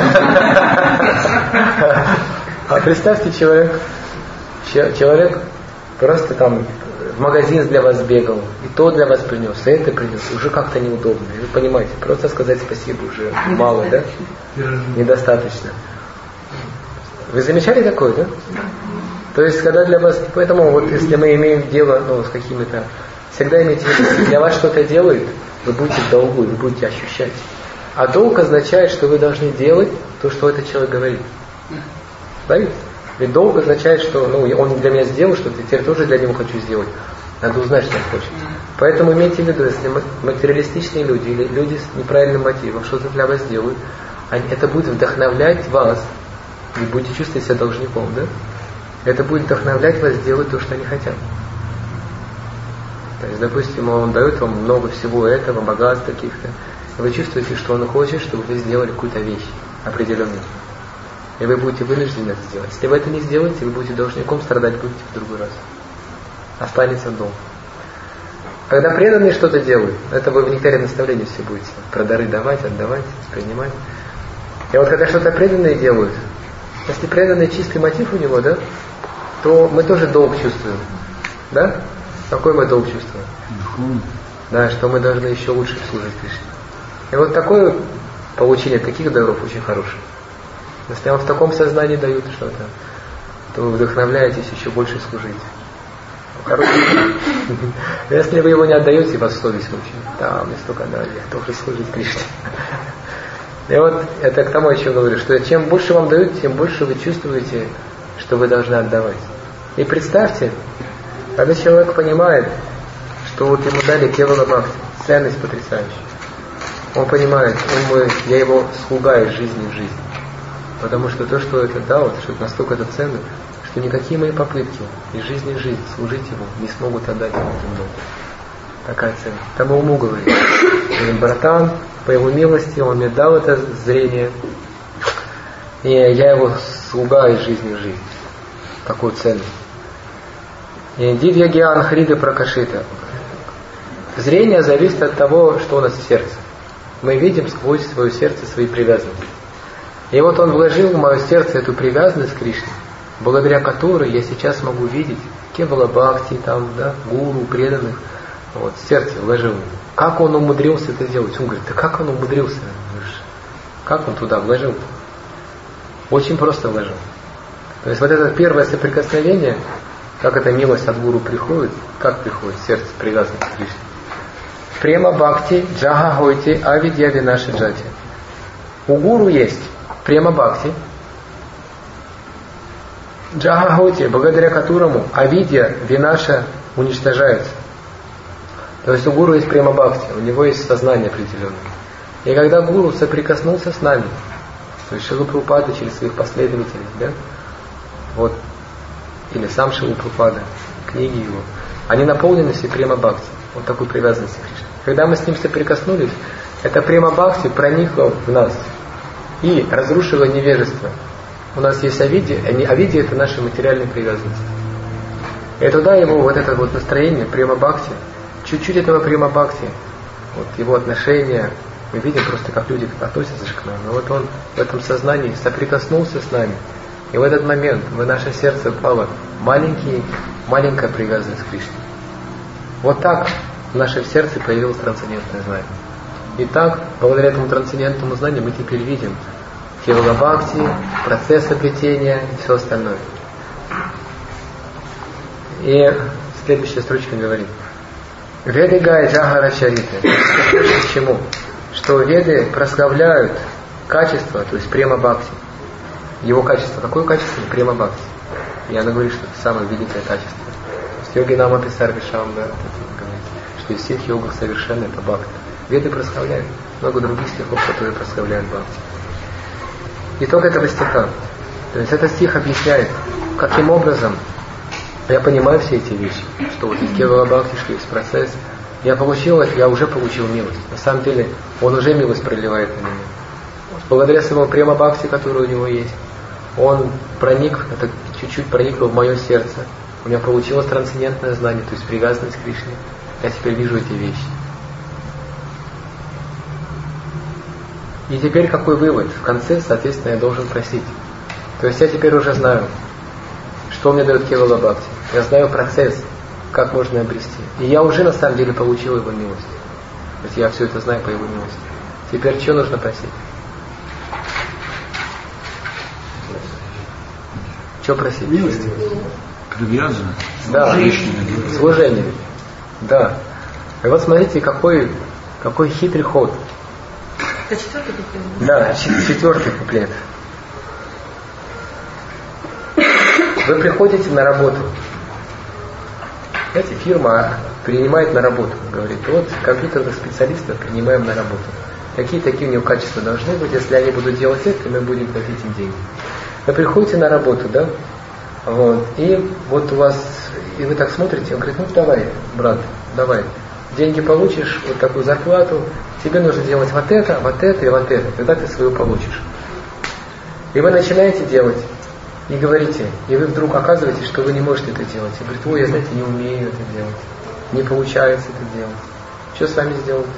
А представьте, человек, человек просто там в магазин для вас бегал, и то для вас принес, и это принес. Уже как-то неудобно. И вы понимаете, просто сказать спасибо уже мало, да? Недостаточно. Вы замечали такое, да? То есть, когда для вас... Поэтому, вот если мы имеем дело, ну, с какими-то... Всегда имейте в виду, если для вас что-то делают, вы будете в долгу, вы будете ощущать. А долг означает, что вы должны делать то, что этот человек говорит. Правильно? Ведь долг означает, что ну, он для меня сделал что-то, теперь тоже для него хочу сделать. Надо узнать, что он хочет. Поэтому имейте в виду, если материалистичные люди или люди с неправильным мотивом что-то для вас делают, это будет вдохновлять вас, и будете чувствовать себя должником, да? Это будет вдохновлять вас делать то, что они хотят. То есть, допустим, он дает вам много всего этого, богатств каких-то, и вы чувствуете, что он хочет, чтобы вы сделали какую-то вещь определенную. И вы будете вынуждены это сделать. Если вы это не сделаете, вы будете должником, страдать будете в другой раз. Останется долг. Когда преданные что-то делают, это вы в нектаре наставления все будете. Про дары давать, отдавать, принимать. И вот когда что-то преданные делают, если преданный чистый мотив у него, да, то мы тоже долг чувствуем. Да? Какой мы долг чувствуем? Духовный. Да, что мы должны еще лучше служить Кришне. И вот такое получение таких даров очень хорошее. Если вам в таком сознании дают что-то, то вы вдохновляетесь еще больше служить. Если вы его не отдаете, вас совесть мучает. Да, мне столько дали, я должен служить Кришне. И вот это к тому, о чем говорю, что чем больше вам дают, тем больше вы чувствуете, что вы должны отдавать. И представьте, когда человек понимает, что вот ему дали Кевала Бхакти, ценность потрясающая. Он понимает, он мой, я его слуга из жизни в жизнь. Потому что то, что это дал, что это настолько это ценно, что никакие мои попытки из жизни в жизнь служить ему не смогут отдать ему эту много. Такая ценность. Там уму говорит. говорит: братан, по его милости он мне дал это зрение, и я его слуга из жизни в жизнь. Такую ценность. И дивья гьян хрида пракашита. Зрение зависит от того, что у нас в сердце. Мы видим сквозь свое сердце свои привязанности. И вот он вложил в мое сердце эту привязанность к Кришне, благодаря которой я сейчас могу видеть Кевала Бхакти, там, да, гуру, преданных. Вот, в сердце вложил. Как он умудрился это сделать? Он говорит: да как он умудрился? Как он туда вложил? Очень просто вложил. То есть вот это первое соприкосновение, как эта милость от гуру приходит, как приходит сердце привязанное к Кришне. Према бхакти, джага хойти, авидья винаши джати. У гуру есть према бхакти, джага хойти, благодаря которому авидья винаша уничтожается. То есть у гуру есть према бхакти, у него есть сознание определенное. И когда гуру соприкоснулся с нами, то есть Шрила Прабхупада через своих последователей, да, вот, или сам Шрила Прабхупада, книги его, они наполнены все према бхакти, вот такой привязанностью к Кришне. Когда мы с ним соприкоснулись, эта према бхакти проникла в нас и разрушила невежество. У нас есть авидья, а авидья — это наши материальные привязанности. И туда его вот это вот настроение, према бхакти, чуть-чуть этого према бхакти, вот его отношения, мы видим просто, как люди относятся к нам. Но вот он в этом сознании соприкоснулся с нами. И в этот момент в наше сердце упала маленький, маленькая привязанность к Кришне. Вот так в нашем сердце появилось трансцендентное знание. И так, благодаря этому трансцендентному знанию, мы теперь видим Кевала Бхакти, процесс обретения и все остальное. И следующая строчка говорит: Веды гай джагара чариты. К чему? Что веды прославляют качество, то есть према бхакти. Его качество. Какое качество? Према бхакти. И она говорит, что это самое великое качество. То есть йоги нам описали Вишам, да, что из всех йогов совершенно это бхакти. Веды прославляют. Много других стихов, которые прославляют бхакти. Итог этого стиха. То есть этот стих объясняет, каким образом я понимаю все эти вещи, что вот из Кевала Бхакти, что есть процесс. Я получил, я уже получил милость. На самом деле, он уже милость проливает на меня. Благодаря своему према бхакти, который у него есть, он проник, это чуть-чуть проникло в мое сердце. У меня получилось трансцендентное знание, то есть привязанность к Кришне. Я теперь вижу эти вещи. И теперь какой вывод? В конце, соответственно, я должен просить. То есть я теперь уже знаю, что мне дает Кевала Бхакти. Я знаю процесс, как можно обрести. И я уже на самом деле получил его милость. То есть я все это знаю по его милости. Теперь что нужно просить? Что просить? Милость. Привязанность. Да. Служение. Да. И вот смотрите, какой, какой хитрый ход. Это четвертый куплет? Да, четвертый куплет. Вы приходите на работу. Знаете, фирма принимает на работу. Говорит: вот компьютерных специалистов принимаем на работу. Какие такие у него качества должны быть? Если они будут делать это, мы будем платить им деньги. Вы приходите на работу, да? Вот. И вот у вас, и вы так смотрите, он говорит: ну давай, брат, давай. Деньги получишь, вот такую зарплату, тебе нужно делать вот это, вот это и вот это. Тогда ты свою получишь. И вы начинаете делать. И говорите, и вы вдруг оказываетесь, что вы не можете это делать. И говорите: ой, я, знаете, не умею это делать. Не получается это делать. Что с вами сделать?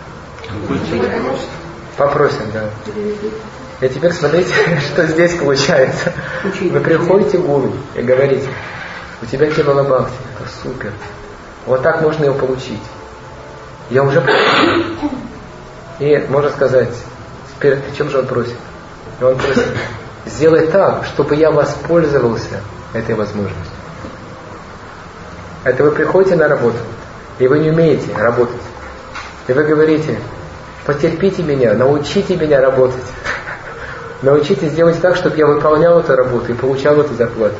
Попросим, да. И теперь смотрите, что здесь получается. Вы приходите к гуру и говорите: у тебя Кевала Бхакти, это супер. Вот так можно его получить. Я уже получил. И можно сказать: теперь о чем же он просит? И он просит: сделай так, чтобы я воспользовался этой возможностью. Это вы приходите на работу, и вы не умеете работать. И вы говорите: потерпите меня, научите меня работать. Научитесь делать так, чтобы я выполнял эту работу и получал эту зарплату.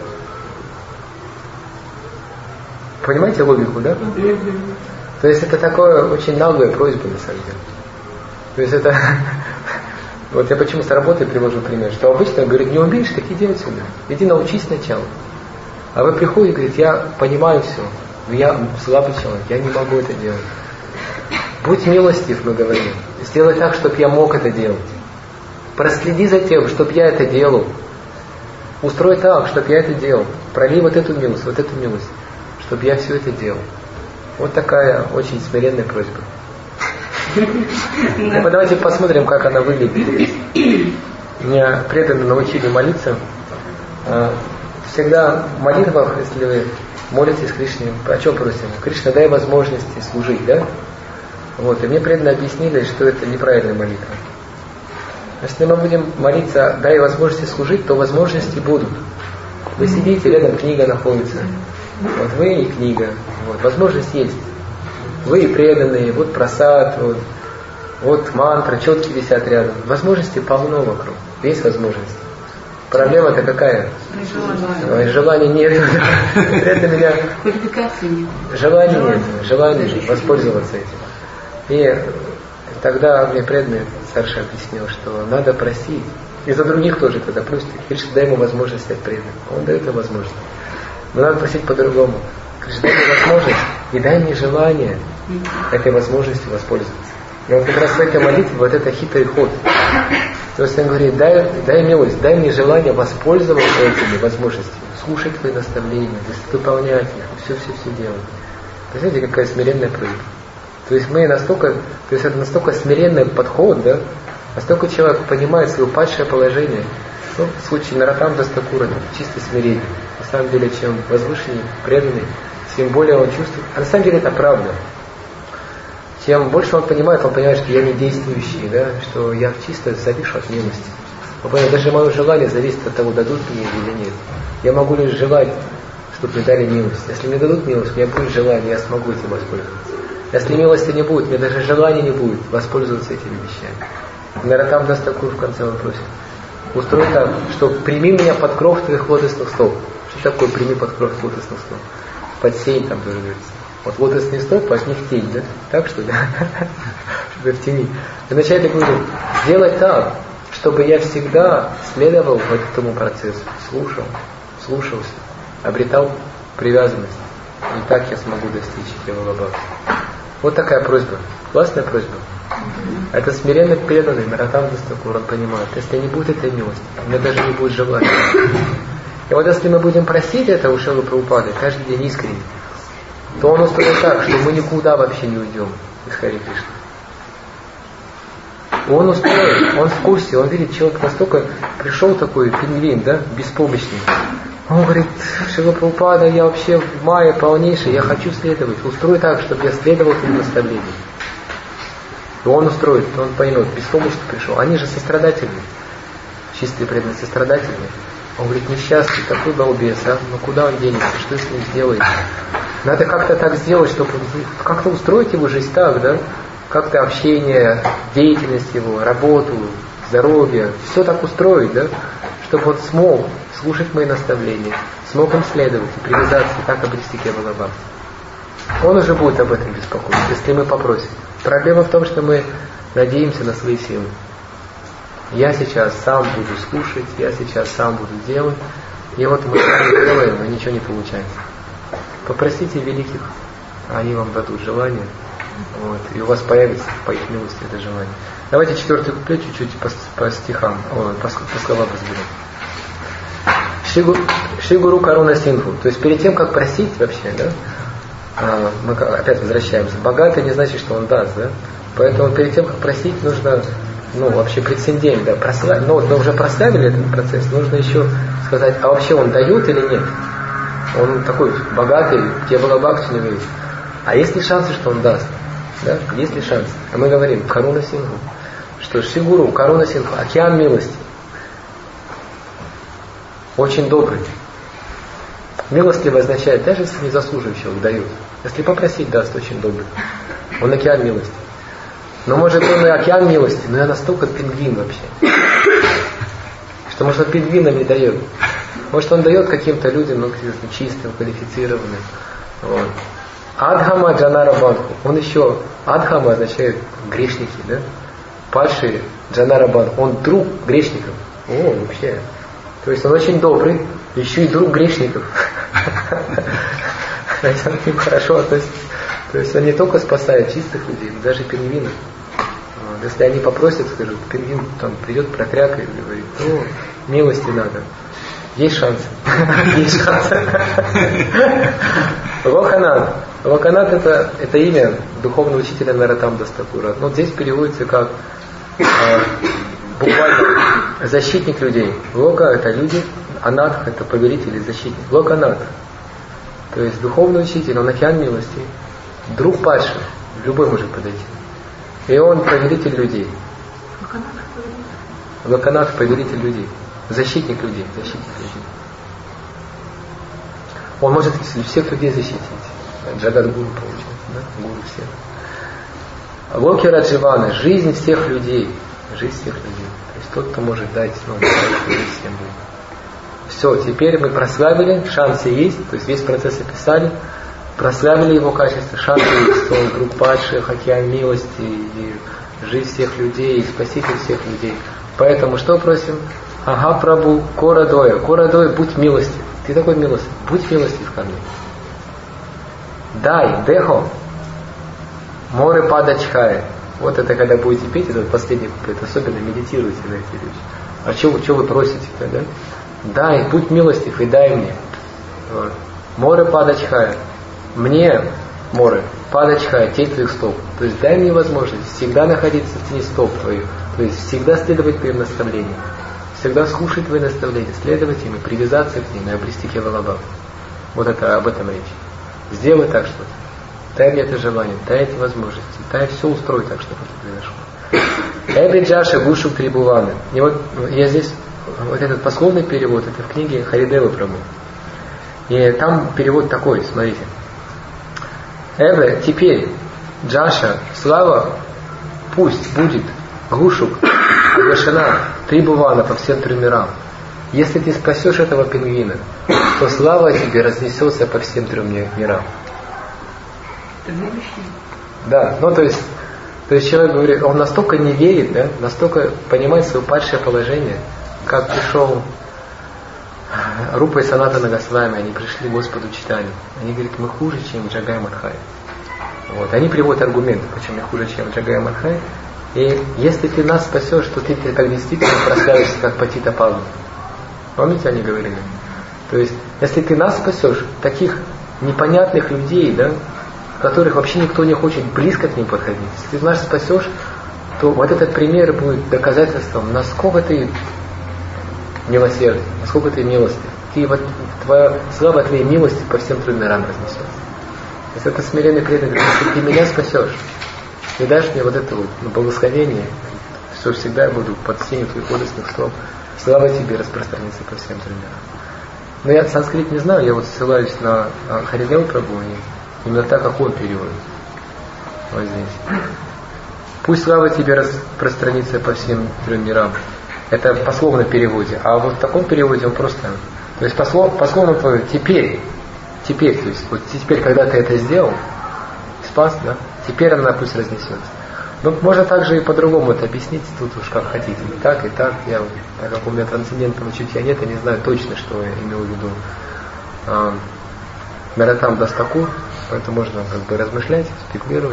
Понимаете логику, да? То есть это такое очень наглая просьба, на самом деле. То есть это... Вот я почему с работы привожу пример, что обычно говорит: не умеешь, так иди отсюда. Иди научись сначала. А вы приходите и говорите: я понимаю все, но я слабый человек, я не могу это делать. Будь милостив, мы говорим. Сделай так, чтобы я мог это делать. Проследи за тем, чтобы я это делал. Устрой так, чтобы я это делал. Проли вот эту милость, вот эту милость, чтобы я все это делал. Вот такая очень смиренная просьба. Ну, давайте посмотрим, как она выглядит. Меня преданно научили молиться. Всегда в молитвах, если вы молитесь Кришне, о чем просим? Кришна, дай возможности служить, да? Вот, и мне преданно объяснили, что это неправильная молитва. Если мы будем молиться, дай возможности служить, то возможности будут. Вы сидите, рядом книга находится. Вот вы и книга. Вот, возможность есть. Вы преданные, вот просад, вот, вот мантра, четки висят рядом. Возможностей полно вокруг. Есть возможности. Проблема-то какая? Желание. Желания нет. Это меня... Квалификации нет. Желания нет. Желания воспользоваться этим. И тогда мне преданный Сарша объяснил, что надо просить. И за других тоже тогда просит. Кришна, дай ему возможность стать преданным. Он дает ему возможность. Но надо просить по-другому. Кришна, дай мне возможность и дай мне желание этой возможностью воспользоваться. И вот как раз в этой молитве вот это хитрый ход. То есть он говорит, дай, дай милость, дай мне желание воспользоваться этими возможностями, слушать твои наставления, выполнять их, все-все-все делать. Представляете, какая смиренная просьба. То есть мы настолько, то есть это настолько смиренный подход, да, настолько человек понимает свое падшее положение. Ну, в случае Наратам Дастакура это чисто смирение. На самом деле, чем возвышеннее, преданный, тем более он чувствует. А на самом деле это правда. Тем больше он понимает, он понимает, что я не действующий, да, что я чисто завишу от милости. Он понимает, даже мое желание зависит от того, дадут мне или нет. Я могу лишь желать, чтобы мне дали милость. Если мне дадут милость, у меня будет желание, я смогу этим воспользоваться. Если милости не будет, мне даже желания не будет воспользоваться этими вещами. Наратам Дастакур в конце он просит. Устрой так, что прими меня под кров твоих лотосных стоп. Что такое прими под кров лотосных стоп? Под сень там тоже говорится. Вот лотосный стоп, от них тень, да? Так что да? Чтобы в тени. И вначале говорит, сделай так, чтобы я всегда следовал к этому процессу. Слушал, слушался, обретал привязанность. И так я смогу достичь Кевала Бхакти. Вот такая просьба. Классная просьба. Это смиренно преданный Наратам Дастакур, он понимает, если не будет этой милости, у меня даже не будет желания. И вот если мы будем просить это у Шрилы Прабхупады каждый день искренне, то он устроит так, что мы никуда вообще не уйдем из Хари Кришны. Он устроит, он в курсе, он видит, человек настолько пришел такой пингвин, да, беспомощный. Он говорит, Шрила Прабхупада, я вообще в мае полнейший, я хочу следовать. Устрой так, чтобы я следовал твоим наставлениям. И он устроит, он поймет, беспомощно пришел. Они же сострадательные, чистые преданные сострадательные. Он говорит, несчастный, такой балбес, а? Ну куда он денется, что с ним сделаете? Надо как-то так сделать, чтобы как-то устроить его жизнь так, да? Как-то общение, деятельность его, работу, здоровье, все так устроить, да? Чтобы он смог слушать мои наставления, смог им следовать и привязаться, и так обрести Кевала Бхакти. Он уже будет об этом беспокоиться, если мы попросим. Проблема в том, что мы надеемся на свои силы. Я сейчас сам буду слушать, я сейчас сам буду делать, и вот мы сами делаем, но ничего не получается. Попросите великих, они вам дадут желание, вот, и у вас появится по их милости это желание. Давайте четвертый куплет чуть-чуть по, по стихам, о, по, по словам разберем. Шри Гуру Каруна Синдху. То есть перед тем, как просить вообще, да, мы опять возвращаемся. Богатый не значит, что он даст, да. Поэтому перед тем, как просить, нужно, ну, вообще прецедент, да, прославить. Но, но уже прославили этот процесс, нужно еще сказать, а вообще он дает или нет. Он такой богатый, Кевала Бхакти не верит. А есть ли шансы, что он даст? Да? Есть ли шансы? А мы говорим, Каруна Синдху. Что Шри Гуру, Каруна Синдху, океан милости. Очень добрый. Милостливый означает, даже если не заслуживающего дает. Если попросить, даст, очень добрый. Он океан милости. Но может он и океан милости, но я настолько пингвин вообще. Что может он пингвинам не дает. Может он дает каким-то людям, ну, чистым, квалифицированным. Вот. Адхама Джанара Бандху. Он еще, Адхама означает грешники, да? Падшие Джанара Бандху. Он друг грешников. О, вообще. То есть он очень добрый, еще и друг грешников. Он к ним хорошо относится. То есть он не только спасает чистых людей, но даже пингвинов. Вот. Если они попросят, скажут, пингвин там придет, прокрякает, говорит, ну, милости надо. Есть шансы. Есть шансы. Локанат. Локанат это, это имя духовного учителя Наратам Дастакура. Но здесь переводится как э, буквально защитник людей. Лока это люди, анат это повелитель и защитник. Локанат. То есть духовный учитель, он океан милости. Друг падших, любой может подойти. И он повелитель людей. Локанат повелитель людей. Защитник людей, защитник людей. Он может всех людей защитить. Джагадгуру получается, да? Гуру всех. Локи Радживаны, жизнь всех людей. Жизнь всех людей. То есть тот, кто может дать, ну, жизнь всем людям. Все, теперь мы прославили, шансы есть, то есть весь процесс описали, прославили его качество, шансы есть, он друг падших, океан милости, и жизнь всех людей, и спаситель всех людей. Поэтому что просим? Ага, Прабу, Корадоя. Корадоя, будь милостив. Ты такой милостив. Будь милостив ко мне. Дай, дехо. Море падачхай. Вот это когда будете петь, это последний куплет, особенно медитируйте на эти вещи. А что вы просите тогда? Дай, будь милостив и дай мне. Вот. Море падачхай. Мне, море, падачхай, тень твоих стоп. То есть дай мне возможность всегда находиться в тени стоп твоих. То есть всегда следовать твоим наставлениям. Всегда слушать твои наставления, следовать им и привязаться к ним и обрести келалабав. Вот это об этом речь. Сделай так что-то. Дай мне это желание, дай эти возможности, дай все устрой так, чтобы это произошло. Эбри Джаша Гушу Трибуваны. И вот я здесь, вот этот пословный перевод, это в книге Харидевы Прабху. И там перевод такой, смотрите. Эбри, теперь, Джаша, слава, пусть будет Гушук, Гашана, Трибувана по всем трем мирам. Если ты спасешь этого пингвина, то слава тебе разнесется по всем трем мирам. Да, ну то есть, то есть человек говорит, он настолько не верит, да, настолько понимает свое падшее положение, как пришел Рупа и Санатана Госвами, они пришли к Господу Чайтанье. Они говорят, мы хуже, чем Джагай Мадхай. Вот. Они приводят аргументы, почему мы хуже, чем Джагай Мадхай. И если ты нас спасешь, то ты, ты так действительно прославишься, как Патита Павлова. Помните, они говорили? То есть, если ты нас спасешь, таких непонятных людей, да, которых вообще никто не хочет близко к ним подходить, если ты нас спасешь, то вот этот пример будет доказательством, насколько ты милосерден, насколько ты милостив. Ты, вот, твоя слава твоей милости по всем трем мирам разнесется. То есть это смиренный преданный, если ты меня спасешь, и дашь мне вот это вот ну, благословение, что всегда я буду под сенью твоих лотосных стоп, слава тебе распространится по всем трем мирам. Но я санскрит не знаю, я вот ссылаюсь на Харидеву Прабху, именно так, как он переводит. Вот здесь. Пусть слава тебе распространится по всем трем мирам. Это в пословном переводе. А вот в таком переводе он просто... То есть послов, пословно теперь, теперь, то есть вот теперь, когда ты это сделал, спас, да, теперь она пусть разнесется. Ну, можно также и по-другому это объяснить, тут уж как хотите. И так, и так. Я, так как у меня трансцендентного чутья нет, я не знаю точно, что я имел в виду. А, Наратам Дастакур, поэтому можно как бы размышлять, спекулировать.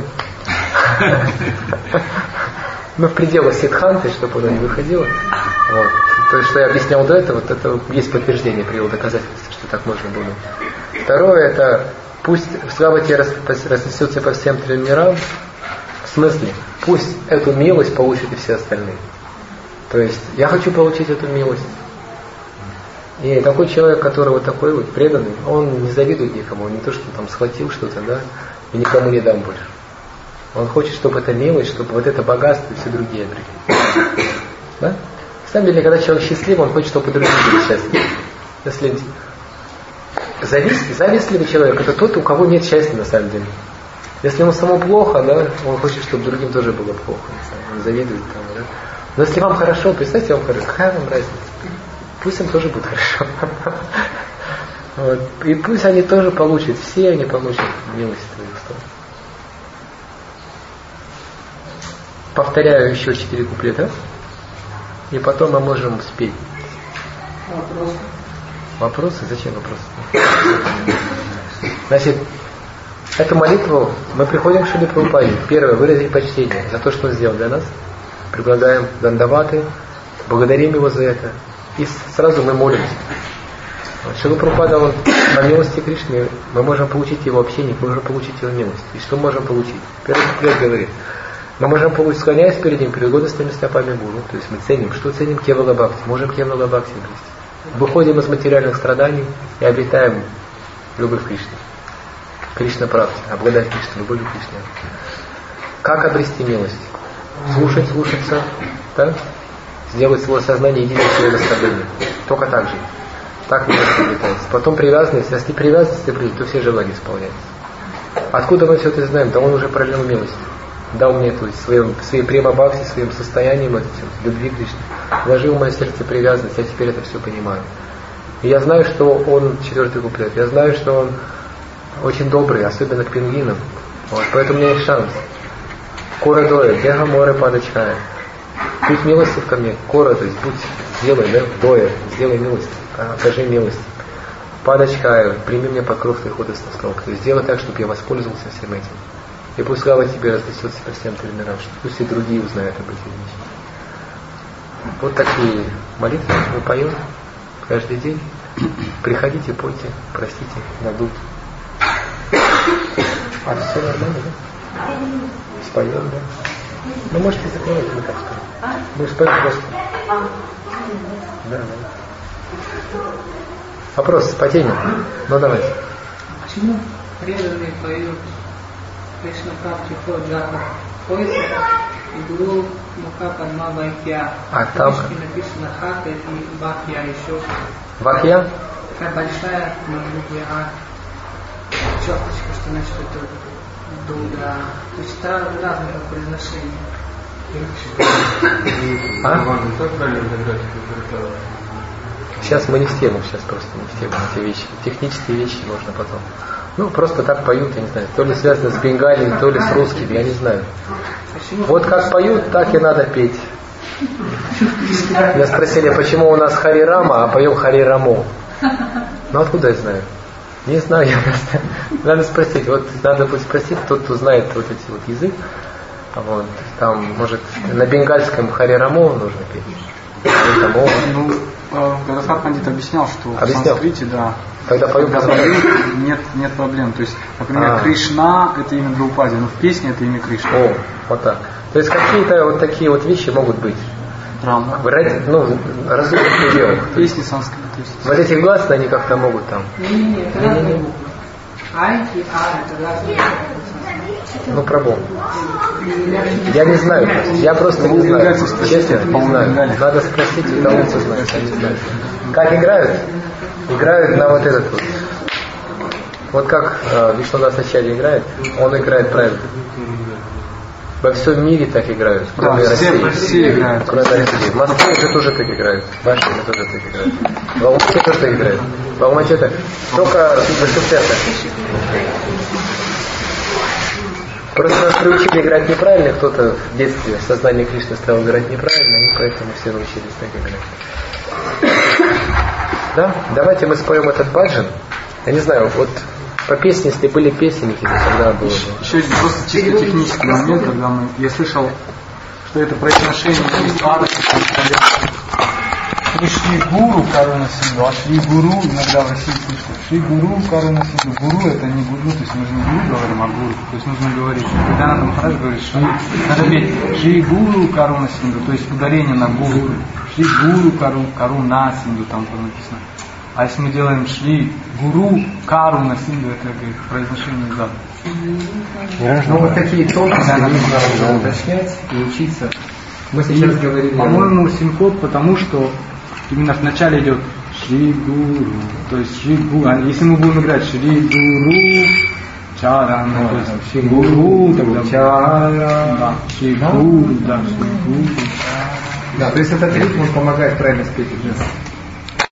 Ну, в пределах сиддханты, чтобы оно не выходило. Вот. То есть, что я объяснял до этого, вот это есть подтверждение, привел доказательства, что так можно было. Второе, это пусть слава тебе разнесется по всем трем мирам. В смысле, пусть эту милость получат и все остальные. То есть, я хочу получить эту милость. И такой человек, который вот такой вот преданный, он не завидует никому, он не то, что там схватил что-то, да, и никому не дам больше. Он хочет, чтобы эта милость, чтобы вот это богатство и все другие обрели. Да? На самом деле, когда человек счастлив, он хочет, чтобы другие были счастливы. Если завист, завистливый человек, это тот, у кого нет счастья на самом деле. Если ему самому плохо, да, он хочет, чтобы другим тоже было плохо. Он завидует там, да. Но если вам хорошо, представьте, вам хорошо, какая вам разница? Пусть им тоже будет хорошо. Вот. И пусть они тоже получат, все они получат милость твоих слов. Повторяю еще четыре куплета, и потом мы можем спеть. Вопросы? Вопросы? Зачем вопросы? Значит, Эту молитву мы приходим к Шриле Прабхупаде. Первое, выразить почтение за то, что он сделал для нас. Предлагаем дандаваты, благодарим его за это. И сразу мы молимся. Шрила Прабхупада, он по милости Кришны, мы можем получить его общение, мы можем получить его милость. И что можем получить? Первый куплет говорит, мы можем получить, склоняясь перед ним, перед годностными стопами Гуру. То есть мы ценим, что ценим Кевала Бхакти, можем Кевала Бхакти обрести. Выходим из материальных страданий и обретаем любовь к Кришне. Кришна Правди, обладать Кришной, любовью к Кришне. Как обрести милость? Слушать, слушаться, да? Сделать свое сознание единым с его наставлением. Только так же. Так милость обретается. Потом привязанность. Если привязанность обретет, то все желания исполняются. Откуда мы все это знаем? Да он уже пролил милость. Дал мне, то есть своим, своей према-бхакти, своим состоянием, этим, любви к Кришне. Вложил в мое сердце привязанность, я теперь это все понимаю. И я знаю, что он, четвертый куплет, я знаю, что он очень добрый, особенно к пингвинам. Вот, поэтому у меня есть шанс. Кора доя, дега море падачкая. Будь милостив ко мне, кора, то есть будь, сделай, да, доя, сделай милость, окажи милость. Падачкая, прими мне покров твоих водостных строк. То есть сделай так, чтобы я воспользовался всем этим. И пусть слава тебе разнесется по всем трем мирам, что пусть и другие узнают об этих вещах. Вот такие молитвы мы поем каждый день. Приходите, пойте, простите, дадут. А все нормально, да? Споем, да? Ну, можете закрывать, мы как споем. Мы споем просто. Да, да. Вопрос по теме. Ну, давайте. Почему преданные поют Кришна Правди Хо Джапа Хойса и Гуру Муха Падма Вайкья? А там... написано Хата и Бхакья еще. Вакья? Такая большая, может быть, а черточка, что значит это долго. То есть это разное произношение. А? Сейчас мы не в тему, сейчас просто не в тему эти вещи. Технические вещи можно потом. Ну, просто так поют, я не знаю. То ли связано с Бенгалией, то ли с русским, я не знаю. Вот как поют, так и надо петь. Меня спросили, почему у нас Хари Рама, а поем Хари Рамо. Ну, откуда я знаю? Не знаю, я просто... Надо спросить, вот надо будет спросить, тот, кто знает вот эти вот язык. Вот, там, может, на бенгальском Хари Рамо нужно петь. Ну, Гададхар Пандит объяснял, что объяснял? В санскрите, да, когда поют, когда поют, нет, нет проблем. То есть, например, а. Кришна это имя Драупади, но в песне это имя Кришна. О, вот так. То есть какие-то вот такие вот вещи могут быть. Драма. Ну, разумных пределах. Песни санскрита. Вот эти гласные, они как-то могут там. Не-не-не, это разные буквы. Ай и А, это разные буквы. Ну, пробовал. Я не знаю, я просто не знаю. Честно, не знаю. Надо спросить у того, кто знает, я не знаю. Как играют? Играют на вот этот вот. Вот как э, Вишнудас Ачарья играет, он играет правильно. Во всем мире так играют, кроме да, России. Все, все играют. Кроме России. В Москве уже тоже так играют. В Башкире тоже так играют. В Алмате тоже так играют. В Алмате так. Только в СССР. Просто нас приучили играть неправильно, кто-то в детстве в сознании Кришны стал играть неправильно, и поэтому все научились так играть. Да? Давайте мы споем этот баджан. Я не знаю, вот по песне, если были песенники, то тогда было бы. Еще один просто чисто технический момент, когда мы, я слышал, что это произношение из ада, Шри Гуру Каруна Синду, а Шри Гуру иногда в России слышно. Шри Гуру Каруна Синду. Гуру это не гуру, то есть мы же не гуру говорим, а гуру. То есть нужно говорить. Когда надо Махарадж говорит, Шри, надо петь Шри Гуру Каруна Синду, то есть ударение на гуру. Шри Гуру Кару, Каруна Синду, там написано. А если мы делаем Шри Гуру Каруна Синду, это говорит, произношение из ада. Ну вот такие тонкости нужно уточнять и учиться. Мы сейчас и, говорили. По-моему, синкоп, потому что именно вначале идет Шри Гуру, то есть Шри Гуру. А если мы будем играть Шри Гуру Чаран, ну, то есть Шри Гуру, тогда Чаран, да, Шри Гуру, да, Шри Гуру. Да, то есть этот ритм он помогает правильно спеть.